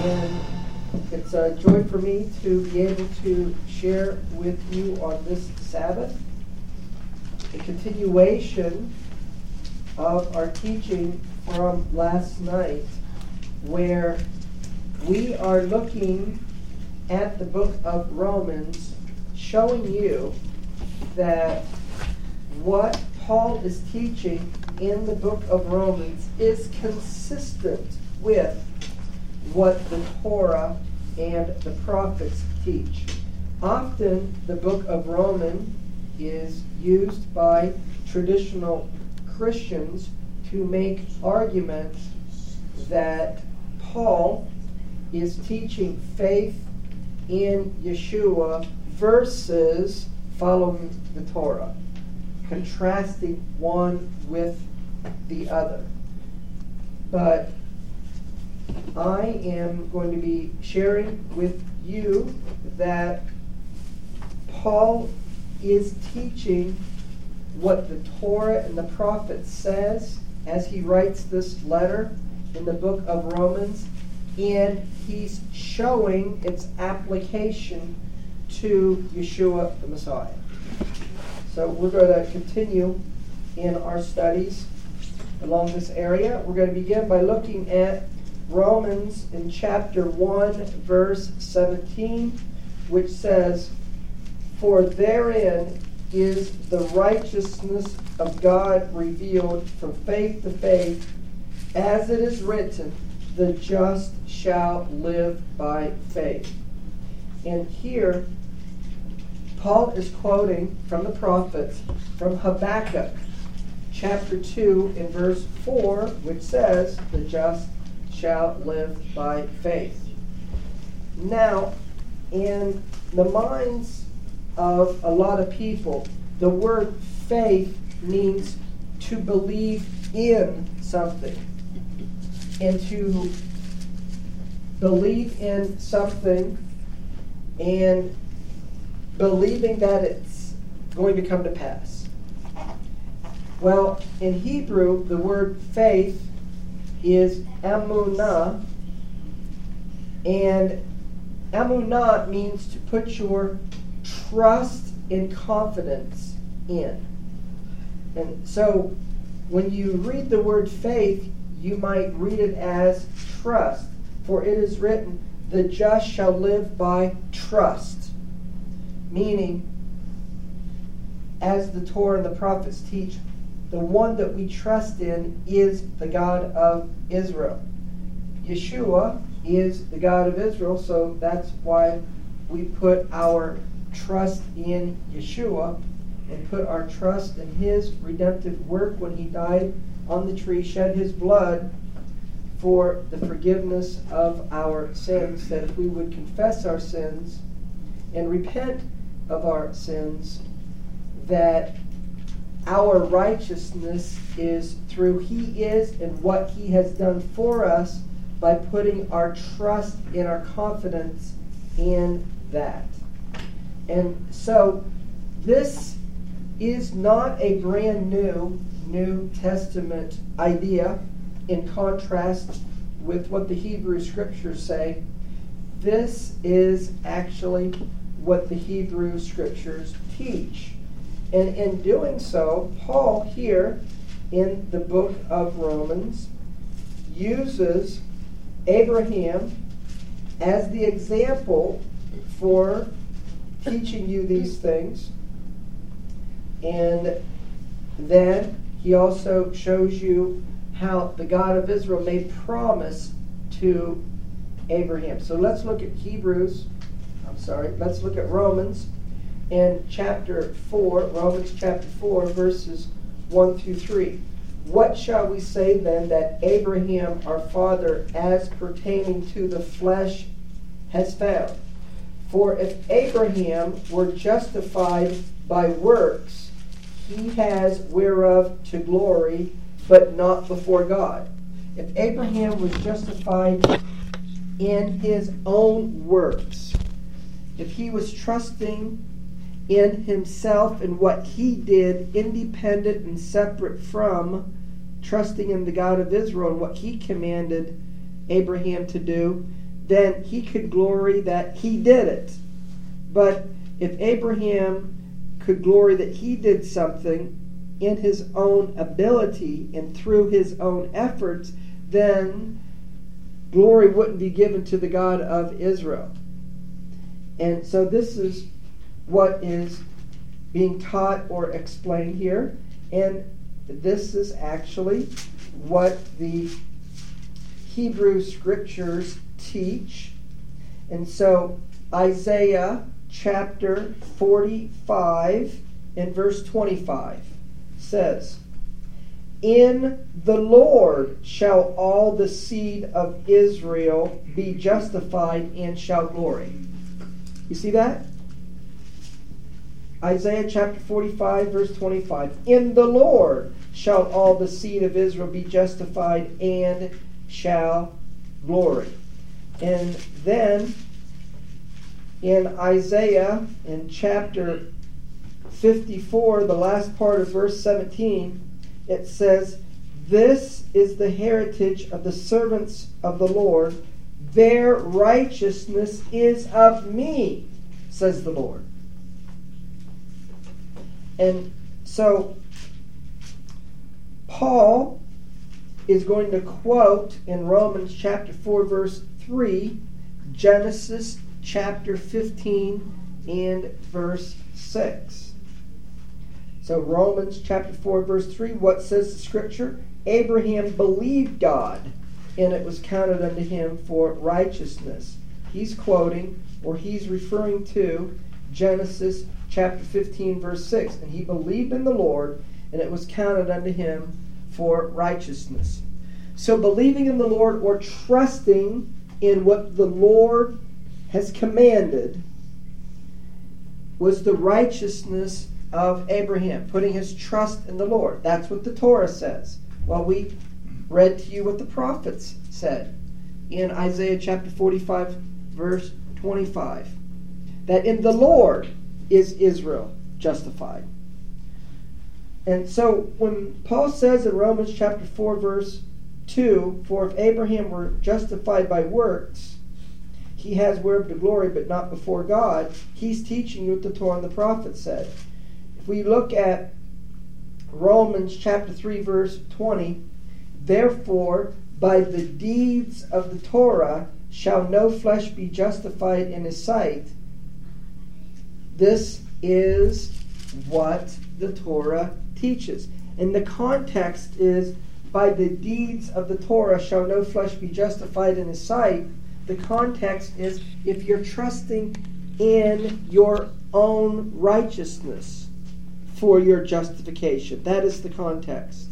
and it's a joy for me to be able to share with you on this Sabbath a continuation of our teaching from last night, where we are looking at the book of Romans, showing you that what Paul is teaching in the book of Romans is consistent with what the Torah and the prophets teach. Often the book of Romans is used by traditional Christians to make arguments that Paul is teaching faith in Yeshua versus following the Torah, contrasting one with the other. But I am going to be sharing with you that Paul is teaching what the Torah and the prophets says as he writes this letter in the book of Romans, and he's showing its application to Yeshua the Messiah. So we're going to continue in our studies along this area. We're going to begin by looking at Romans in chapter 1, verse 17, which says, "For therein is the righteousness of God revealed from faith to faith, as it is written, the just shall live by faith." And here, Paul is quoting from the prophets, from Habakkuk, chapter 2, in verse 4, which says, the just shall live by faith. Now, in the minds of a lot of people, the word faith means to believe in something. And to believe in something and believing that it's going to come to pass. Well, in Hebrew, the word faith is emunah, and emunah means to put your trust and confidence in. And so when you read the word faith, you might read it as trust. For it is written, the just shall live by trust. Meaning, as the Torah and the prophets teach, the one that we trust in is the God of Israel. Yeshua is the God of Israel, so that's why we put our trust in Yeshua and put our trust in his redemptive work when he died on the tree, shed his blood for the forgiveness of our sins, that if we would confess our sins and repent of our sins, that our righteousness is through he is and what he has done for us by putting our trust and our confidence in that. And so this is not a brand new New Testament idea in contrast with what the Hebrew Scriptures say. This is actually what the Hebrew Scriptures teach. And in doing so, Paul here in the book of Romans uses Abraham as the example for teaching you these things. And then he also shows you how the God of Israel made promise to Abraham. So let's look at let's look at Romans in chapter 4, Romans chapter 4, verses 1 through 3. "What shall we say then that Abraham our father as pertaining to the flesh has found? For if Abraham were justified by works, he has whereof to glory, but not before God." If Abraham was justified in his own works, if he was trusting in himself and what he did, independent and separate from trusting in the God of Israel and what he commanded Abraham to do, then he could glory that he did it. But if Abraham could glory that he did something in his own ability and through his own efforts, then glory wouldn't be given to the God of Israel. And so this is what is being taught or explained here. And this is actually what the Hebrew Scriptures teach. And so Isaiah chapter 45 and verse 25 says, "In the Lord shall all the seed of Israel be justified and shall glory." You see that? Isaiah chapter 45 verse 25. "In the Lord shall all the seed of Israel be justified and shall glory." And then in Isaiah in chapter 54, the last part of verse 17, it says, "This is the heritage of the servants of the Lord. Their righteousness is of me, says the Lord." And so Paul is going to quote in Romans chapter 4 verse 3, Genesis chapter 15 and verse 6. So Romans chapter 4 verse 3, what says the Scripture? "Abraham believed God, and it was counted unto him for righteousness." He's quoting, or he's referring to, Genesis chapter 15 verse 6. "And he believed in the Lord, and it was counted unto him for righteousness." So believing in the Lord, or trusting in what the Lord has commanded, was the righteousness of Abraham, putting his trust in the Lord. That's what the Torah says. Well, we read to you what the prophets said in Isaiah chapter 45 verse 25, that in the Lord is Israel justified. And so when Paul says in Romans chapter 4 verse 2, "For if Abraham were justified by works, he has whereof to glory, but not before God," he's teaching you what the Torah and the prophets said. If we look at Romans chapter 3 verse 20, "Therefore by the deeds of the Torah shall no flesh be justified in his sight." This is what the Torah teaches. And the context is, "By the deeds of the Torah shall no flesh be justified in his sight." The context is, if you're trusting in your own righteousness for your justification. That is the context.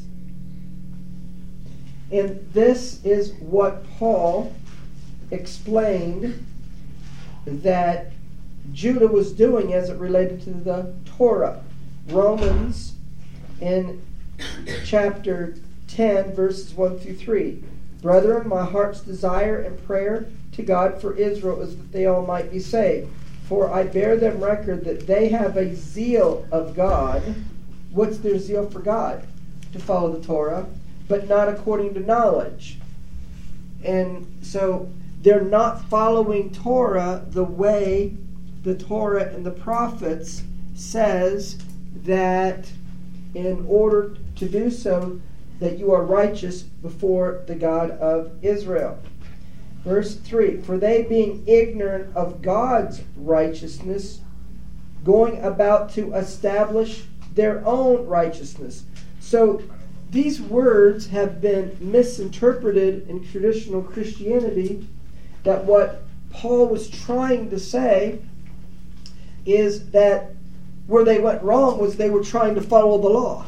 And this is what Paul explained that Judah was doing as it related to the Torah. Romans in chapter 10 verses 1 through 3. "Brethren, my heart's desire and prayer to God for Israel is that they all might be saved. For I bear them record that they have a zeal of God." What's their zeal for God? To follow the Torah, but not according to knowledge. And so they're not following Torah the way the Torah and the prophets says that in order to do so, that you are righteous before the God of Israel. Verse 3, "For they being ignorant of God's righteousness, going about to establish their own righteousness." So these words have been misinterpreted in traditional Christianity, that what Paul was trying to say is that where they went wrong was they were trying to follow the law.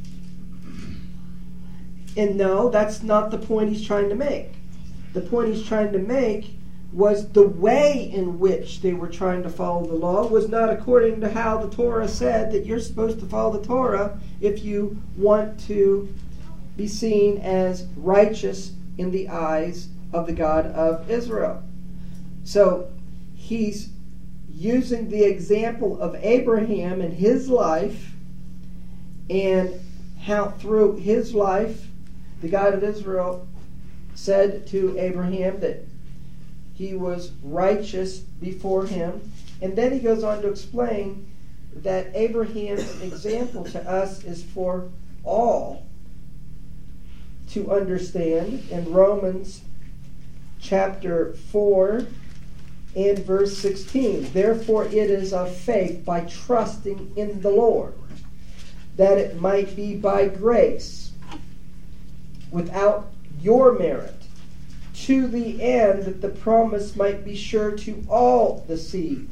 And no, that's not the point he's trying to make. The point he's trying to make was the way in which they were trying to follow the law was not according to how the Torah said that you're supposed to follow the Torah if you want to be seen as righteous in the eyes of the God of Israel. So he's using the example of Abraham and his life, and how through his life the God of Israel said to Abraham that he was righteous before him. And then he goes on to explain that Abraham's example to us is for all to understand. In Romans chapter 4 and verse 16, therefore it is of faith by trusting in the Lord, that it might be by grace, without your merit, to the end that the promise might be sure to all the seed.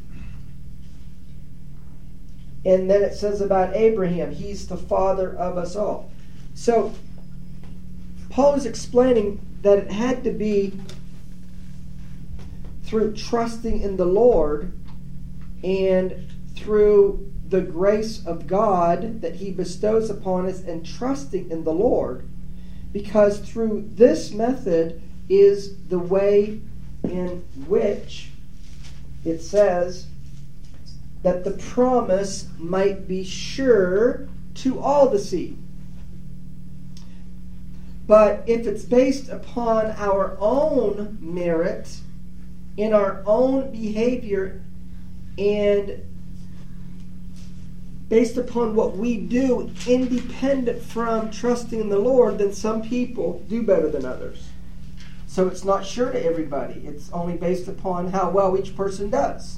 And then it says about Abraham, he's the father of us all. So Paul is explaining that it had to be through trusting in the Lord and through the grace of God that he bestows upon us and trusting in the Lord, because through this method is the way in which it says that the promise might be sure to all the seed. But if it's based upon our own merit, in our own behavior, and based upon what we do independent from trusting in the Lord, then some people do better than others. So it's not sure to everybody. It's only based upon how well each person does.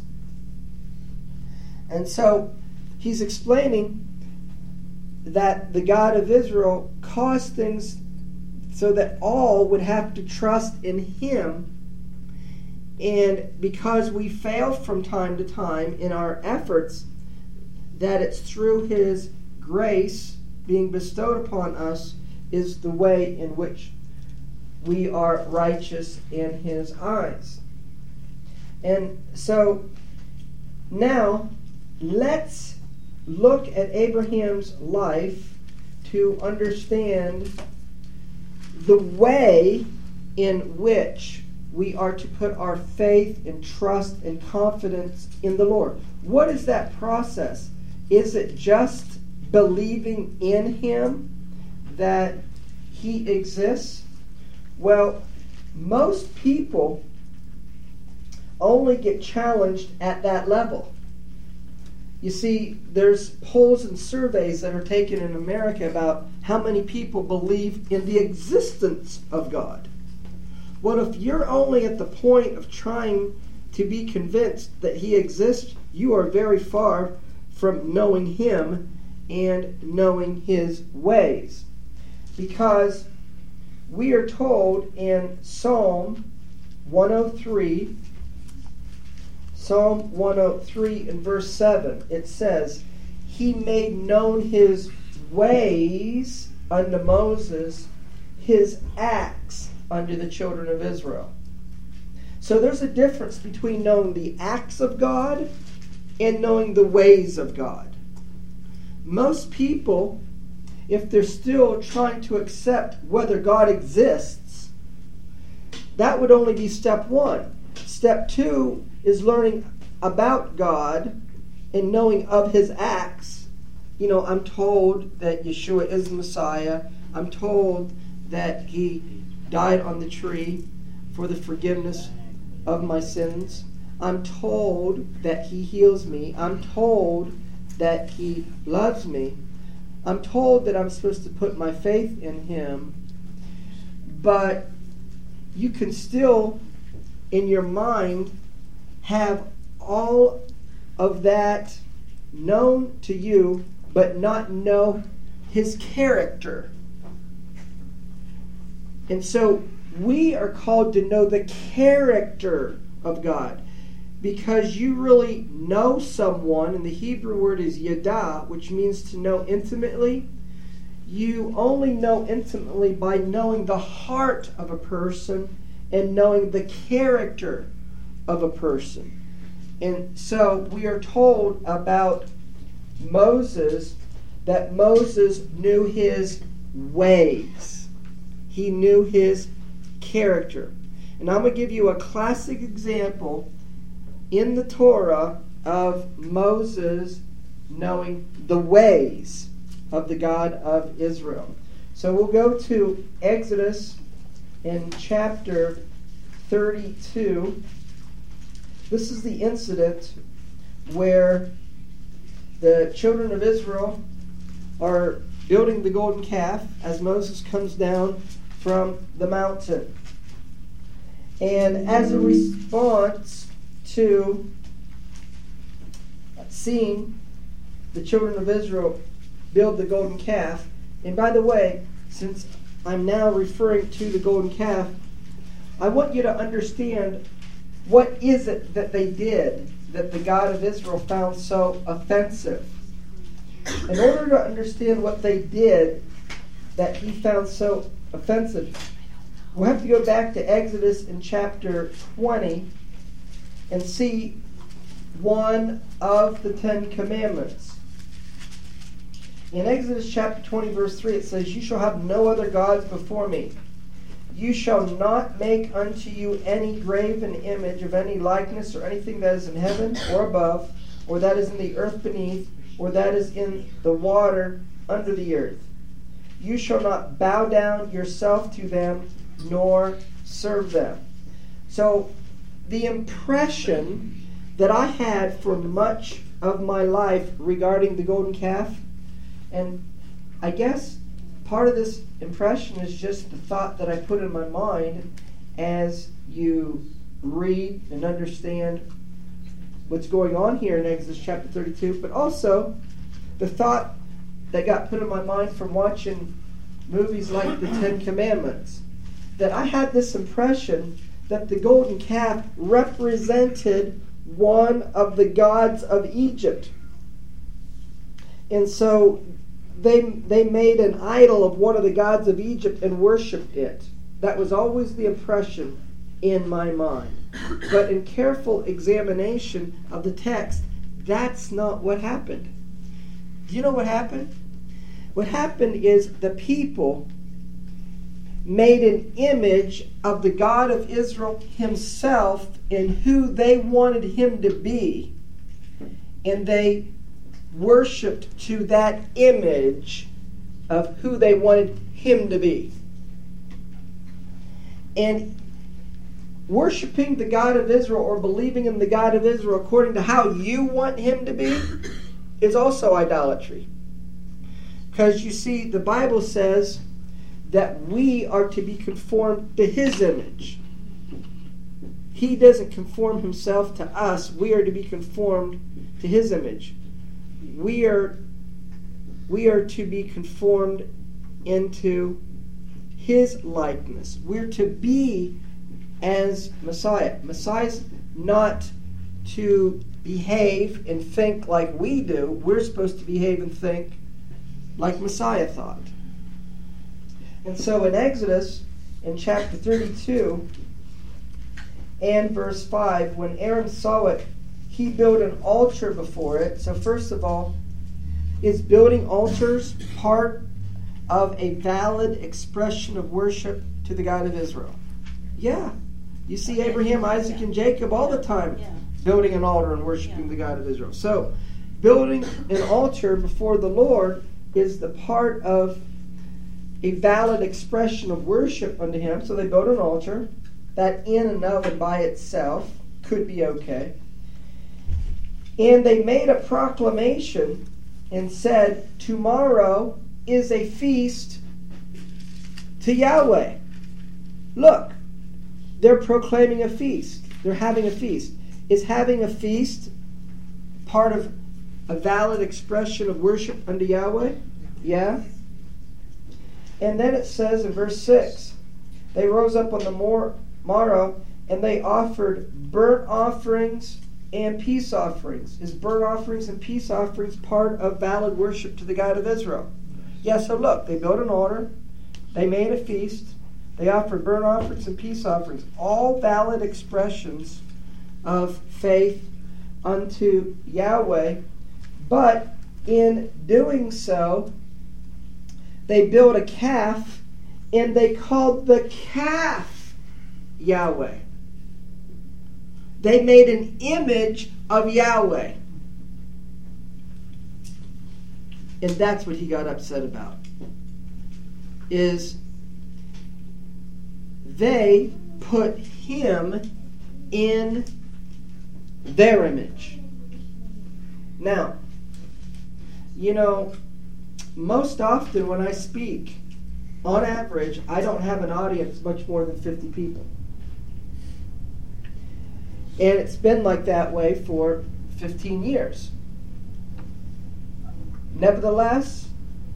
And so he's explaining that the God of Israel caused things so that all would have to trust in him. And because we fail from time to time in our efforts, that it's through his grace being bestowed upon us is the way in which we are righteous in his eyes. And so now let's look at Abraham's life to understand the way in which we are to put our faith and trust and confidence in the Lord. What is that process? Is it just believing in him that he exists? Well, most people only get challenged at that level. You see, there's polls and surveys that are taken in America about how many people believe in the existence of God. Well, if you're only at the point of trying to be convinced that he exists, you are very far from knowing him and knowing his ways. Because we are told in Psalm 103 and verse 7, it says, he made known his ways unto Moses, his acts unto the children of Israel. So there's a difference between knowing the acts of God and knowing the ways of God. Most people, if they're still trying to accept whether God exists, that would only be step one. Step two is learning about God and knowing of his acts. You know, I'm told that Yeshua is the Messiah. I'm told that he died on the tree for the forgiveness of my sins. I'm told that he heals me. I'm told that he loves me. I'm told that I'm supposed to put my faith in him. But you can still, in your mind, have all of that known to you, but not know his character. And so we are called to know the character of God, because you really know someone, and the Hebrew word is yada, which means to know intimately. You only know intimately by knowing the heart of a person and knowing the character of a person. And so we are told about Moses that Moses knew his ways. He knew his character. And I'm going to give you a classic example in the Torah of Moses knowing the ways of the God of Israel. So we'll go to Exodus in chapter 32, this is the incident where the children of Israel are building the golden calf as Moses comes down from the mountain. And as a response to seeing the children of Israel build the golden calf, and by the way, since I'm now referring to the golden calf, I want you to understand what is it that they did that the God of Israel found so offensive. In order to understand what they did that he found so offensive, we'll have to go back to Exodus in chapter 20 and see one of the 10 Commandments. In Exodus chapter 20, verse 3, it says, "You shall have no other gods before me. You shall not make unto you any graven image of any likeness or anything that is in heaven or above, or that is in the earth beneath, or that is in the water under the earth. You shall not bow down yourself to them, nor serve them." So the impression that I had for much of my life regarding the golden calf, and I guess part of this impression is just the thought that I put in my mind as you read and understand what's going on here in Exodus chapter 32, but also the thought that got put in my mind from watching movies like the 10 Commandments, that I had this impression that the golden calf represented one of the gods of Egypt. And so they made an idol of one of the gods of Egypt and worshipped it. That was always the impression in my mind. But in careful examination of the text, that's not what happened. Do you know what happened? What happened is the people made an image of the God of Israel himself and who they wanted him to be. And they worshipped to that image of who they wanted him to be. And worshiping the God of Israel or believing in the God of Israel according to how you want him to be is also idolatry. Because you see, the Bible says that we are to be conformed to his image. He doesn't conform himself to us. We are to be conformed to his image. We are to be conformed into his likeness. We're to be as Messiah. Messiah's not to behave and think like we do. We're supposed to behave and think like Messiah thought. And so in Exodus, in chapter 32 and verse 5, when Aaron saw it, he built an altar before it. So first of all, is building altars part of a valid expression of worship to the God of Israel? Yeah. You see Abraham, Isaac, and Jacob all the time building an altar and worshiping the God of Israel. So building an altar before the Lord is the part of a valid expression of worship unto him. So they built an altar. That in and of and by itself could be okay. And they made a proclamation and said, tomorrow is a feast to Yahweh. Look, they're proclaiming a feast. They're having a feast. Is having a feast part of a valid expression of worship unto Yahweh? Yeah. And then it says in verse 6, they rose up on the morrow and they offered burnt offerings and peace offerings. Is burnt offerings and peace offerings part of valid worship to the God of Israel? Yeah, so look, they built an altar, they made a feast, they offered burnt offerings and peace offerings, all valid expressions of faith unto Yahweh. But in doing so, they built a calf, and they called the calf Yahweh. They made an image of Yahweh. And that's what he got upset about. Is they put him in their image. Now, most often when I speak, on average, I don't have an audience much more than 50 people. And it's been like that way for 15 years. Nevertheless,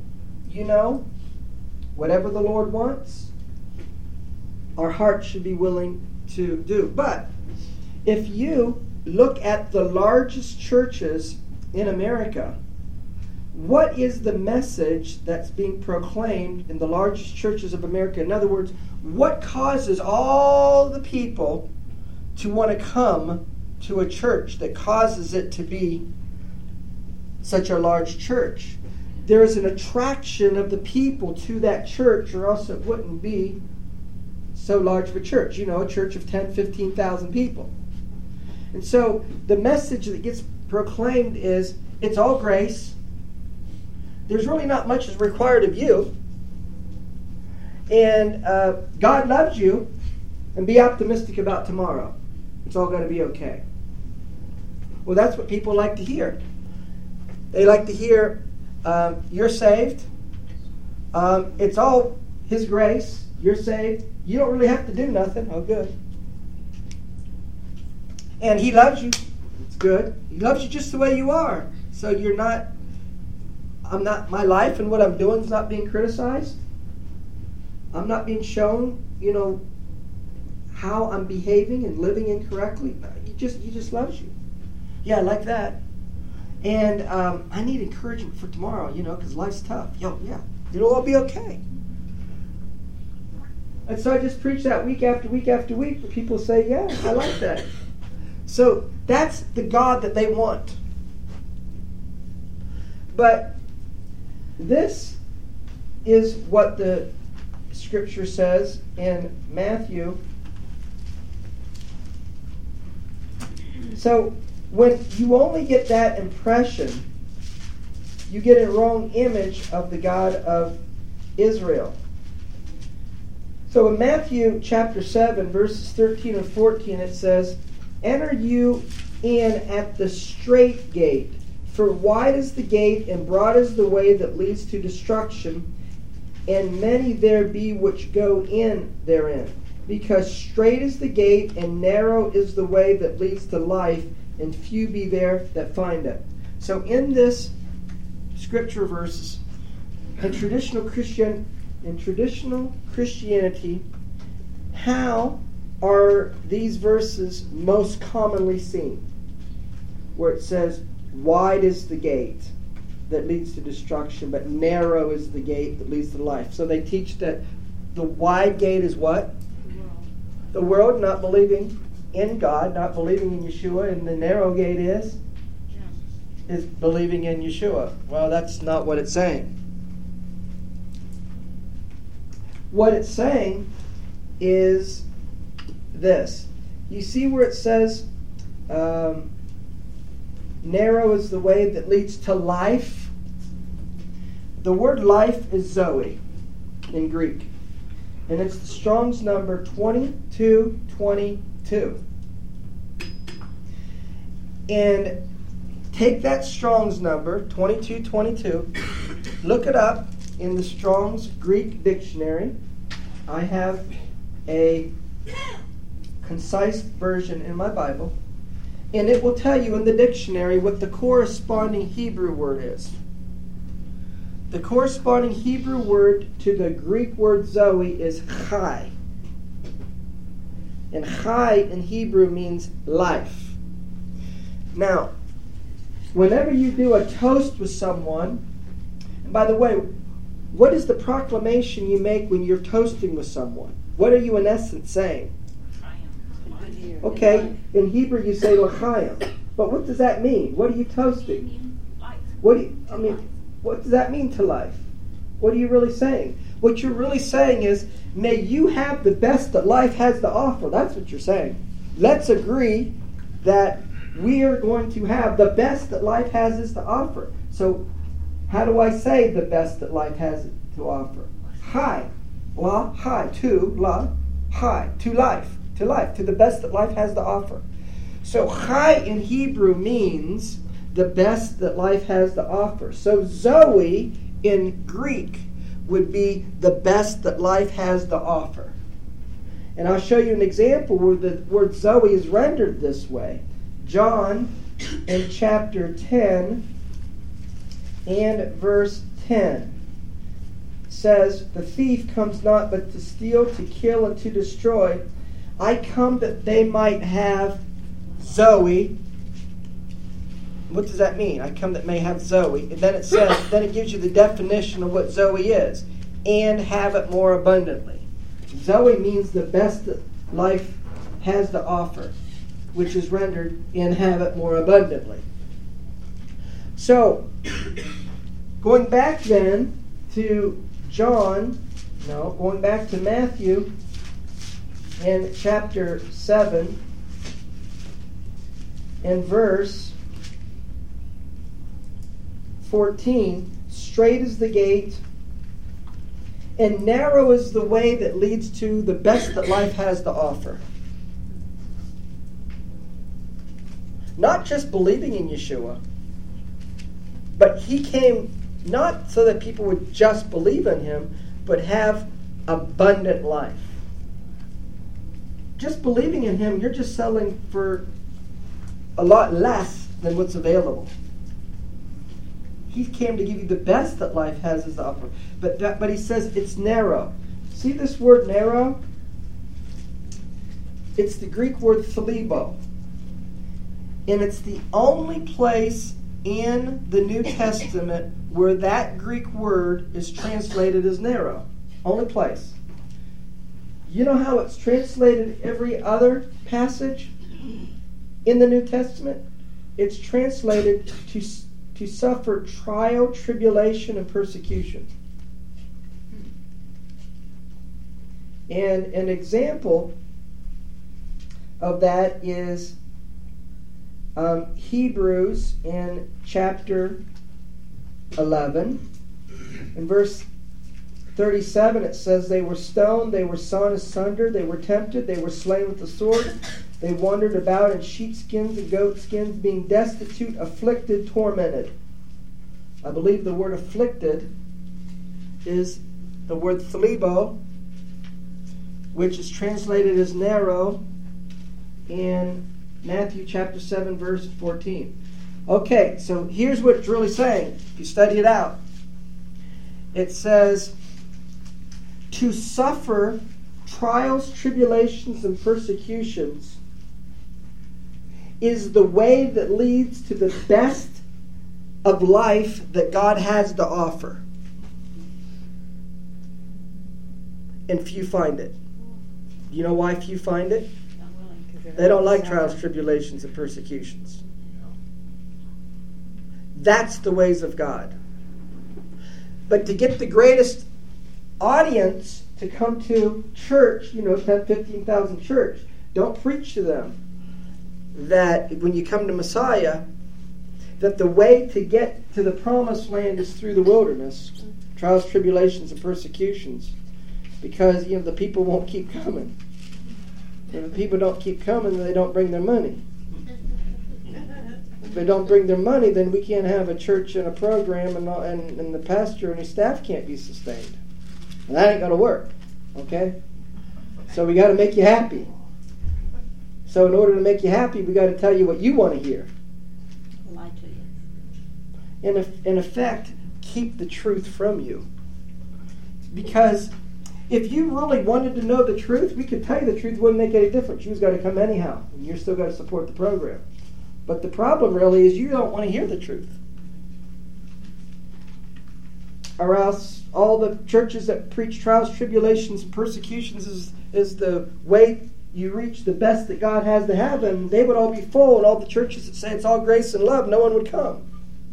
whatever the Lord wants, our hearts should be willing to do. But if you look at the largest churches in America, what is the message that's being proclaimed in the largest churches of America? In other words, what causes all the people to want to come to a church that causes it to be such a large church? There is an attraction of the people to that church, or else it wouldn't be so large of a church. A church of 10, 15,000 people. And so the message that gets proclaimed is, it's all grace. There's really not much is required of you. And God loves you. And be optimistic about tomorrow. It's all going to be okay. Well, that's what people like to hear. They like to hear, you're saved. It's all His grace. You're saved. You don't really have to do nothing. Oh, good. And He loves you. It's good. He loves you just the way you are. So my life and what I'm doing is not being criticized. I'm not being shown, how I'm behaving and living incorrectly. He just loves you. Yeah, I like that. And I need encouragement for tomorrow, because life's tough. Yeah, it'll all be okay. And so I just preach that week after week after week. But people say, yeah, I like that. So that's the God that they want. But this is what the Scripture says in Matthew. So when you only get that impression, you get a wrong image of the God of Israel. So in Matthew chapter 7, verses 13 and 14, it says, "Enter you in at the strait gate, for wide is the gate and broad is the way that leads to destruction, and many there be which go in therein. Because strait is the gate and narrow is the way that leads to life, and few be there that find it." So in this scripture verses, in traditional Christianity, how are these verses most commonly seen? Where it says, wide is the gate that leads to destruction, but narrow is the gate that leads to life. So they teach that the wide gate is what? The world, not believing in God, not believing in Yeshua, and the narrow gate is believing in Yeshua. Well, that's not what it's saying. What it's saying is this. You see where it says, narrow is the way that leads to life? The word life is Zoe in Greek. And it's the Strong's number 2222. And take that Strong's number, 2222, look it up in the Strong's Greek dictionary. I have a concise version in my Bible. And it will tell you in the dictionary what the corresponding Hebrew word is. The corresponding Hebrew word to the Greek word Zoe is chai. And chai in Hebrew means life. Now, whenever you do a toast with someone, and by the way, what is the proclamation you make when you're toasting with someone? What are you in essence saying? Okay, in Hebrew you say l'chaim. But what does that mean? What are you toasting? What does that mean to life? What are you really saying? What you're really saying is, may you have the best that life has to offer. That's what you're saying. Let's agree that we are going to have the best that life has to offer. So, how do I say the best that life has to offer? Hi. La, hi, to, la, hi, to life. to life, to the best that life has to offer. So chai in Hebrew means the best that life has to offer. So Zoe in Greek would be the best that life has to offer. And I'll show you an example where the word Zoe is rendered this way. John in chapter 10 and verse 10 says, "The thief comes not but to steal, to kill, and to destroy. I come that they might have Zoe." What does that mean? I come that may have Zoe. And then it says, then it gives you the definition of what Zoe is. And have it more abundantly. Zoe means the best that life has to offer, which is rendered and have it more abundantly. So, going back then to going back to Matthew in chapter 7 and verse 14, "Straight is the gate, and narrow is the way that leads to the best that life has to offer." Not just believing in Yeshua, but he came not so that people would just believe in him, but have abundant life. Just believing in him, you're just selling for a lot less than what's available. He came to give you the best that life has to offer. But he says it's narrow. See this word narrow? It's the Greek word thalibo. And it's the only place in the New Testament where that Greek word is translated as narrow. Only place. You know how it's translated every other passage in the New Testament? It's translated to suffer trial, tribulation, and persecution. And an example of that is Hebrews in chapter 11. In verse 37 it says, "They were stoned, they were sawn asunder, they were tempted, they were slain with the sword. They wandered about in sheepskins and goatskins, being destitute, afflicted, tormented." I believe the word afflicted is the word thalibo, which is translated as narrow in Matthew chapter 7, verse 14. Okay, so here's what it's really saying. If you study it out, it says, to suffer trials, tribulations, and persecutions is the way that leads to the best of life that God has to offer. And few find it. You know why few find it? They don't like trials, tribulations, and persecutions. That's the ways of God. But to get the greatest audience to come to church, 10, 15,000 church, don't preach to them that when you come to Messiah, that the way to get to the promised land is through the wilderness, trials, tribulations, and persecutions, because the people won't keep coming. If the people don't keep coming, then they don't bring their money. If they don't bring their money, then we can't have a church and a program, and the pastor and his staff can't be sustained. And that ain't going to work. Okay? So we got to make you happy. So in order to make you happy, we got to tell you what you want to hear. Lie to you. In effect, keep the truth from you. Because if you really wanted to know the truth, we could tell you the truth. It wouldn't make any difference. You was got to come anyhow, and you're still got to support the program. But the problem really is you don't want to hear the truth. Or else all the churches that preach trials, tribulations, and persecutions is the way you reach the best that God has to have, and they would all be full, and all the churches that say it's all grace and love, no one would come.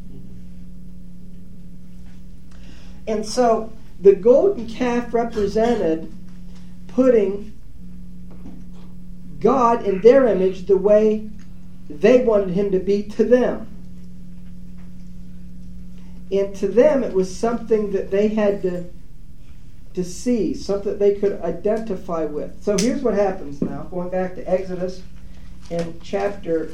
And so the golden calf represented putting God in their image the way they wanted him to be to them. And to them it was something that they had to see, something that they could identify with. So here's what happens now, going back to Exodus in chapter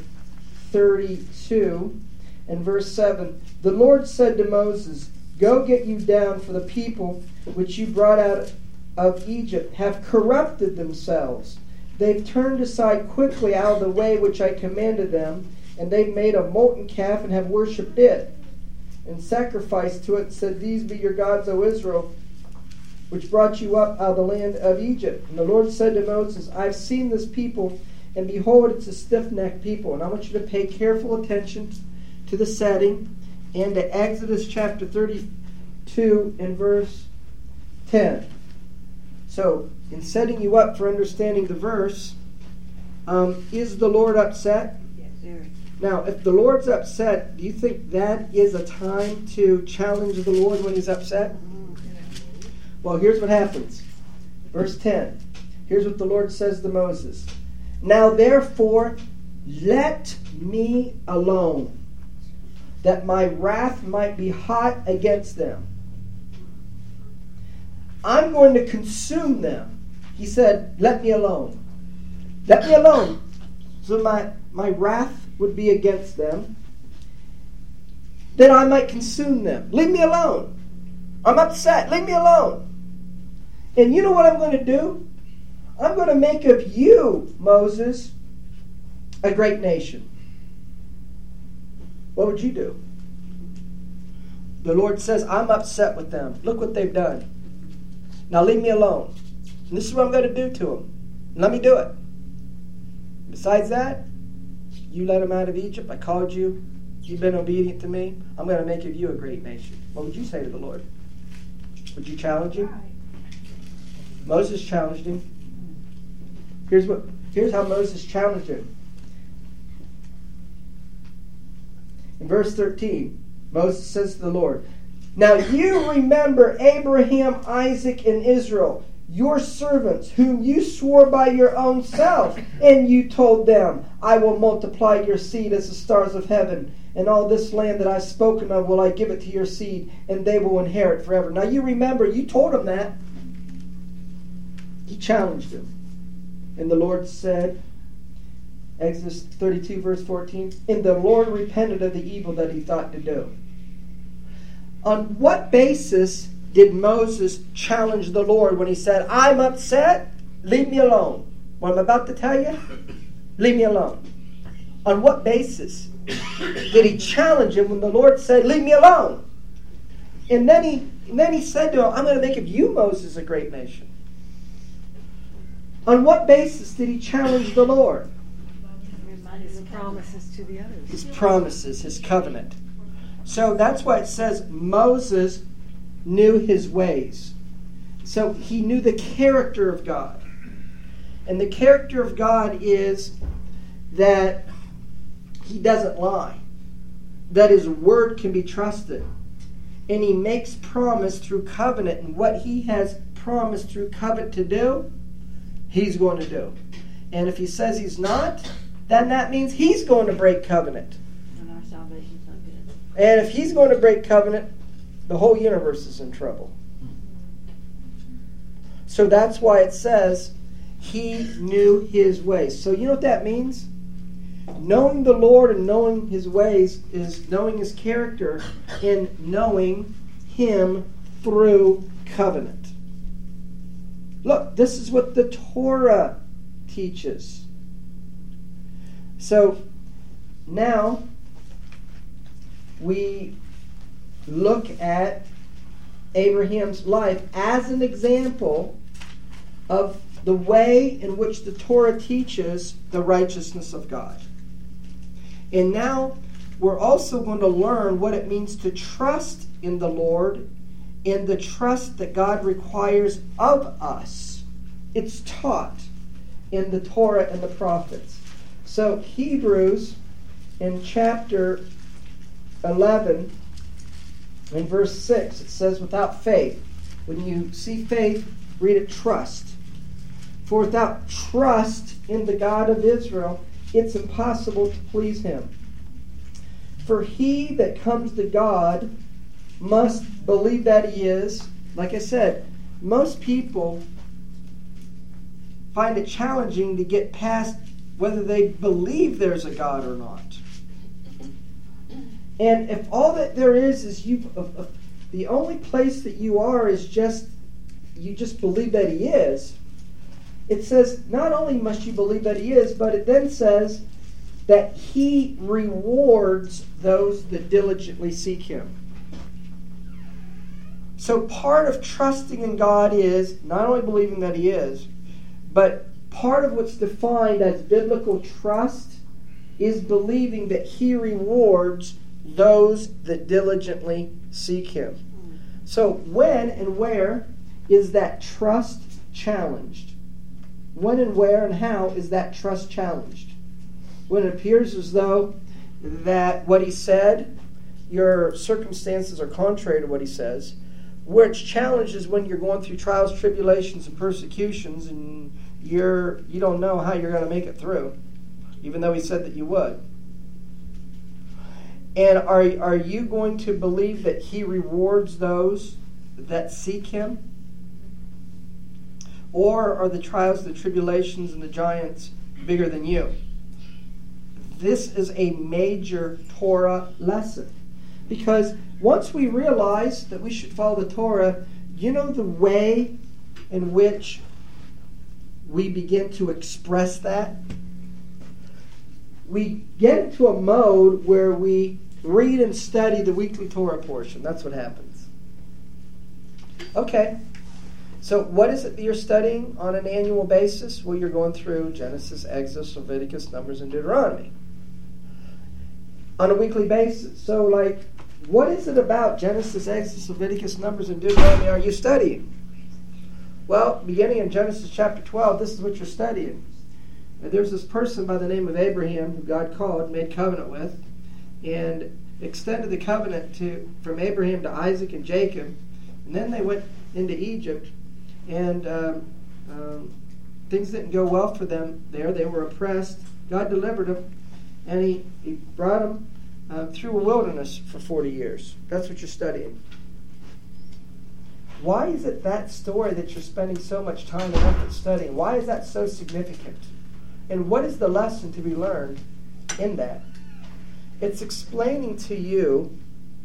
32 and verse 7. The Lord said to Moses, "Go get you down, for the people which you brought out of Egypt have corrupted themselves. They've turned aside quickly out of the way which I commanded them, and they've made a molten calf and have worshipped it, and sacrificed to it, said, These be your gods, O Israel, which brought you up out of the land of Egypt." And the Lord said to Moses, "I've seen this people, and behold, it's a stiff-necked people." And I want you to pay careful attention to the setting and to Exodus chapter 32 and verse 10. So, in setting you up for understanding the verse, is the Lord upset? Yes, very. Now, if the Lord's upset, do you think that is a time to challenge the Lord when he's upset? Well, here's what happens. Verse 10. Here's what the Lord says to Moses. "Now therefore, let me alone, that my wrath might be hot against them. I'm going to consume them." He said, "Let me alone. Let me alone." So my wrath would be against them, that I might consume them. Leave me alone. I'm upset. Leave me alone. And you know what I'm going to do? I'm going to make of you, Moses, a great nation. What would you do? The Lord says, I'm upset with them. Look what they've done. Now leave me alone. And this is what I'm going to do to them. Let me do it. Besides that, you let them out of Egypt. I called you. You've been obedient to me. I'm going to make of you a great nation. What would you say to the Lord? Would you challenge him? Moses challenged him. Here's how Moses challenged him. In verse 13, Moses says to the Lord, "Now you remember Abraham, Isaac, and Israel, your servants, whom you swore by your own self, and you told them, I will multiply your seed as the stars of heaven, and all this land that I've spoken of will I give it to your seed, and they will inherit forever." Now you remember, you told him that. He challenged him. And the Lord said, Exodus 32 verse 14, "And the Lord repented of the evil that he thought to do." On what basis did Moses challenge the Lord when he said, "I'm upset, leave me alone"? What I'm about to tell you, leave me alone. On what basis did he challenge him when the Lord said, "Leave me alone"? And then he said to him, "I'm going to make of you, Moses, a great nation." On what basis did he challenge the Lord? His promises to the others. His promises, his covenant. So that's why it says Moses knew his ways. So he knew the character of God. And the character of God is that he doesn't lie, that his word can be trusted. And he makes promise through covenant. And what he has promised through covenant to do, he's going to do. And if he says he's not, then that means he's going to break covenant. And our salvation's not good. And if he's going to break covenant, the whole universe is in trouble. So that's why it says he knew his ways. So you know what that means? Knowing the Lord and knowing his ways is knowing his character and knowing him through covenant. Look, this is what the Torah teaches. So now we look at Abraham's life as an example of the way in which the Torah teaches the righteousness of God. And now we're also going to learn what it means to trust in the Lord and the trust that God requires of us. It's taught in the Torah and the prophets. So Hebrews in chapter 11 in verse 6, it says, without faith. When you see faith, read it trust. For without trust in the God of Israel, it's impossible to please him. For he that comes to God must believe that he is, like I said, most people find it challenging to get past whether they believe there's a God or not. And if all that there is the only place that you are is you just believe that He is, it says not only must you believe that He is, but it then says that He rewards those that diligently seek Him. So part of trusting in God is not only believing that He is, but part of what's defined as biblical trust is believing that He rewards those that diligently seek Him. So when and where is that trust challenged? When and where and how is that trust challenged? When it appears as though that what He said, your circumstances are contrary to what He says. Where it's challenged is when you're going through trials, tribulations, and persecutions, and you don't know how you're going to make it through, even though He said that you would. And are you going to believe that He rewards those that seek Him? Or are the trials, the tribulations, and the giants bigger than you? This is a major Torah lesson. Because once we realize that we should follow the Torah, you know the way in which we begin to express that? We get into a mode where we read and study the weekly Torah portion. That's what happens. Okay. So what is it that you're studying on an annual basis? Well, you're going through Genesis, Exodus, Leviticus, Numbers, and Deuteronomy on a weekly basis. So, what is it about Genesis, Exodus, Leviticus, Numbers, and Deuteronomy are you studying? Well, beginning in Genesis chapter 12, this is what you're studying. And there's this person by the name of Abraham who God called, made covenant with, and extended the covenant from Abraham to Isaac and Jacob. And then they went into Egypt, and things didn't go well for them there. They were oppressed. God delivered them, and He brought them through a wilderness for 40 years. That's what you're studying. Why is it that story that you're spending so much time and effort studying? Why is that so significant? And what is the lesson to be learned in that? It's explaining to you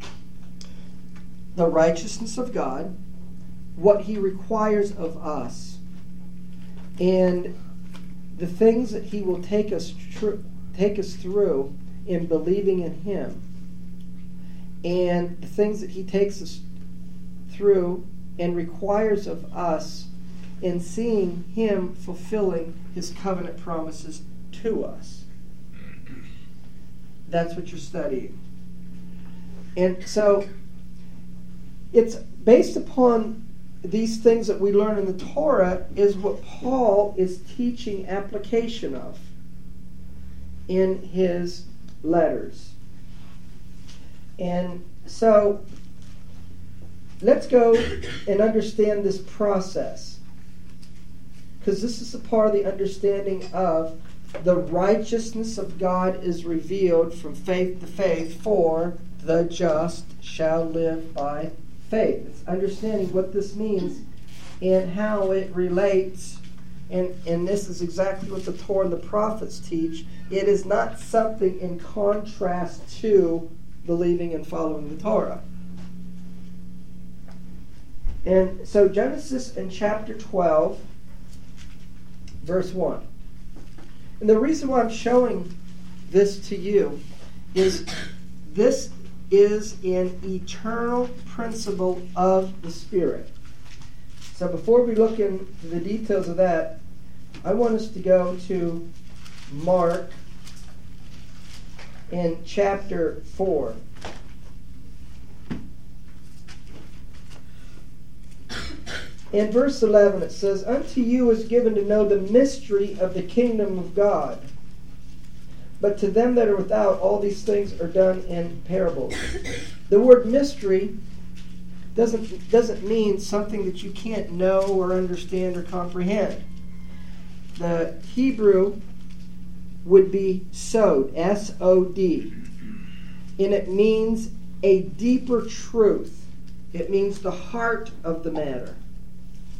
the righteousness of God, what He requires of us, and the things that He will take us through in believing in Him, and the things that He takes us through and requires of us in seeing Him fulfilling His covenant promises to us. That's what you're studying. And so it's based upon these things that we learn in the Torah is what Paul is teaching application of in his letters. And so let's go and understand this process, because this is a part of the understanding of the righteousness of God is revealed from faith to faith, for the just shall live by faith. It's understanding what this means and how it relates, and this is exactly what the Torah and the prophets teach. It is not something in contrast to believing and following the Torah. And so Genesis in chapter 12, verse 1. And the reason why I'm showing this to you is this is an eternal principle of the Spirit. So before we look into the details of that, I want us to go to Mark in chapter 4. In verse 11 it says, "Unto you is given to know the mystery of the kingdom of God. But to them that are without, all these things are done in parables." The word mystery doesn't mean something that you can't know or understand or comprehend. The Hebrew would be sod, S-O-D. And it means a deeper truth. It means the heart of the matter.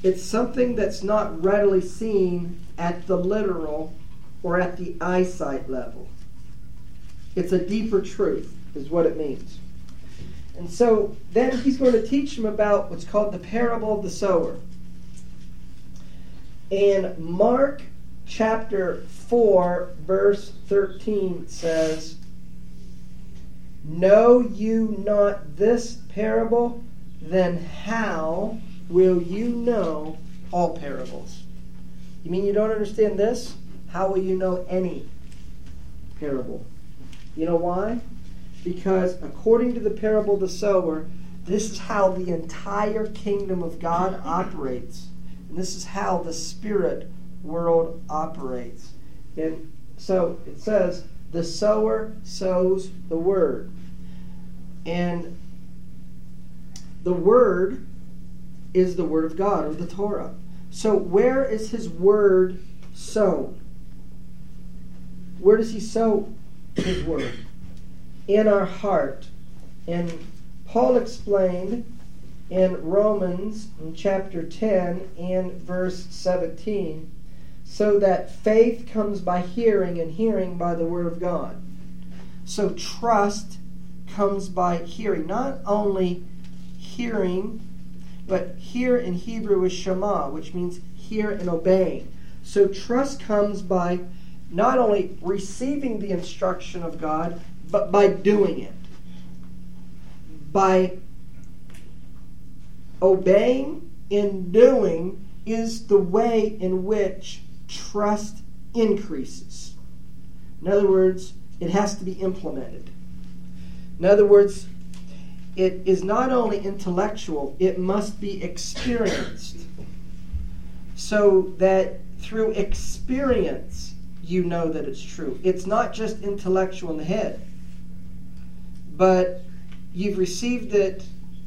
It's something that's not readily seen at the literal or at the eyesight level. It's a deeper truth, is what it means. And so then he's going to teach them about what's called the parable of the sower. And Mark chapter 4, verse 13 says, "Know you not this parable? Then how will you know all parables?" You mean you don't understand this? How will you know any parable? You know why? Because according to the parable of the sower, this is how the entire kingdom of God operates. And this is how the spirit world operates. And so it says, the sower sows the word. And the word is the word of God, or the Torah. So where is his word sown? Where does he sow his word? In our heart. And Paul explained in Romans in chapter 10 and verse 17, so that faith comes by hearing, and hearing by the word of God. So trust comes by hearing. Not only hearing, but hear in Hebrew is shema, which means hear and obeying. So trust comes by not only receiving the instruction of God, but by doing it. By obeying and doing is the way in which trust increases. In other words, it has to be implemented. In other words, it is not only intellectual, it must be experienced. So that through experience, you know that it's true. It's not just intellectual in the head, but you've received it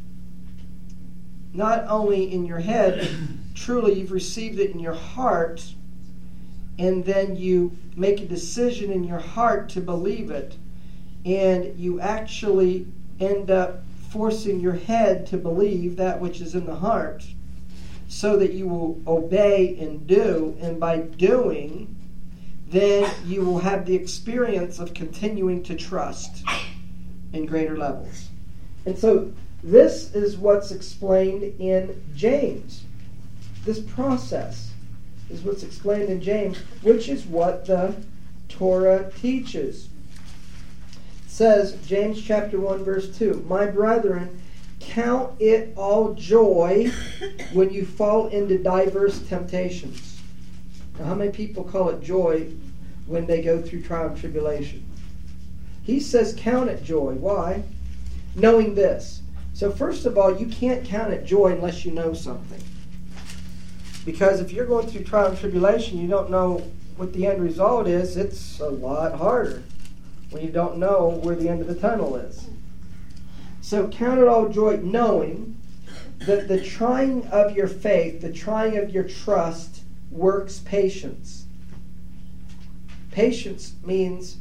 not only in your head, truly you've received it in your heart, and then you make a decision in your heart to believe it, and you actually end up forcing your head to believe that which is in the heart, so that you will obey and do, and by doing, then you will have the experience of continuing to trust in greater levels. And so this is what's explained in James. This process is what's explained in James, which is what the Torah teaches. It says, James chapter 1, verse 2, "My brethren, count it all joy when you fall into diverse temptations." Now, how many people call it joy when they go through trial and tribulation? He says count it joy. Why? Knowing this. So first of all, you can't count it joy unless you know something. Because if you're going through trial and tribulation, you don't know what the end result is, it's a lot harder when you don't know where the end of the tunnel is. So count it all joy, knowing that the trying of your faith, the trying of your trust, works patience. Patience means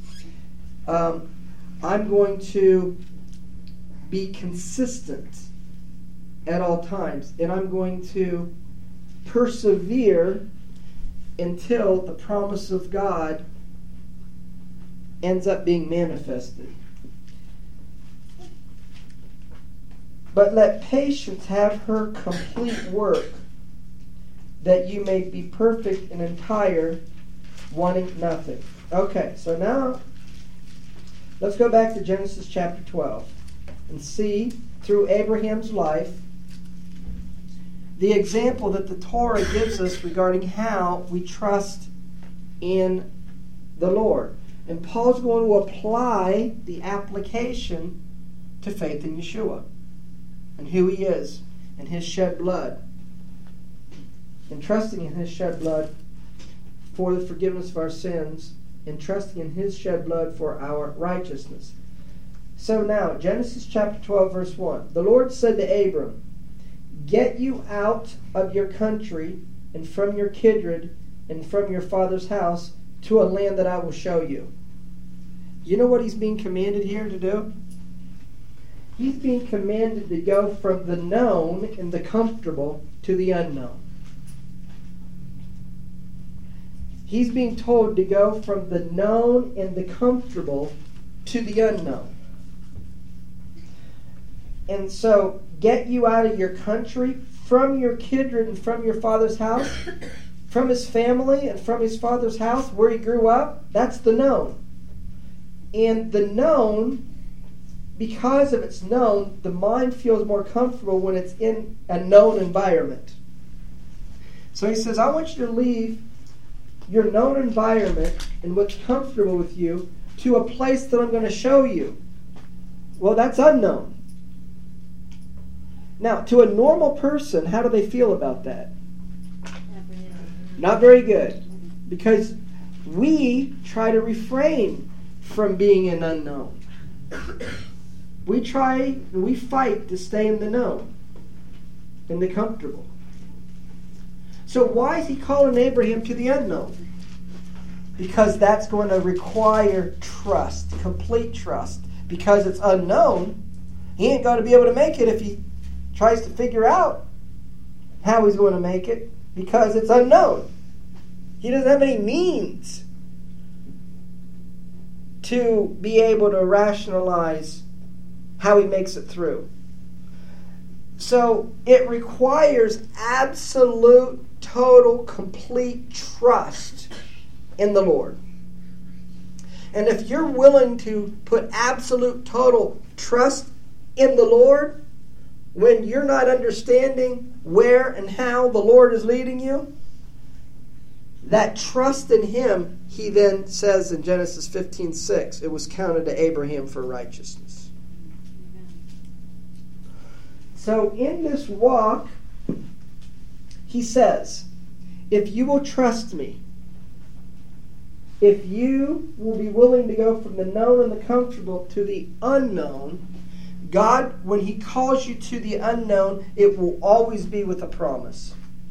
I'm going to be consistent at all times, and I'm going to persevere until the promise of God ends up being manifested. But let patience have her complete work, that you may be perfect and entire, wanting nothing. Okay, so now let's go back to Genesis chapter 12 and see through Abraham's life the example that the Torah gives us regarding how we trust in the Lord. And Paul's going to apply the application to faith in Yeshua and who he is and his shed blood. And trusting in his shed blood for the forgiveness of our sins, and trusting in his shed blood for our righteousness. So now, Genesis chapter 12, verse 1. The Lord said to Abram, "Get you out of your country, and from your kindred, and from your father's house, to a land that I will show you." You know what he's being commanded here to do? He's being commanded to go from the known and the comfortable to the unknown. he's being told to go from the known and the comfortable to the unknown. And so, get you out of your country, from your kindred and from your father's house, from his family and from his father's house where he grew up. That's the known. And the known, because of its known, the mind feels more comfortable when it's in a known environment. So he says, I want you to leave your known environment and what's comfortable with you to a place that I'm going to show you. Well, that's unknown. Now, to a normal person, how do they feel about that? Not very good. Because we try to refrain from being in unknown. We fight to stay in the known, in the comfortable. So why is he calling Abraham to the unknown? Because that's going to require trust, complete trust. Because it's unknown, he ain't going to be able to make it if he tries to figure out how he's going to make it, because it's unknown. He doesn't have any means to be able to rationalize how he makes it through. So it requires absolute, total, complete trust in the Lord. And if you're willing to put absolute, total trust in the Lord, when you're not understanding where and how the Lord is leading you, that trust in Him, he then says in Genesis 15:6, it was counted to Abraham for righteousness. So in this walk, he says, if you will trust me, if you will be willing to go from the known and the comfortable to the unknown, God, when He calls you to the unknown, it will always be with a promise.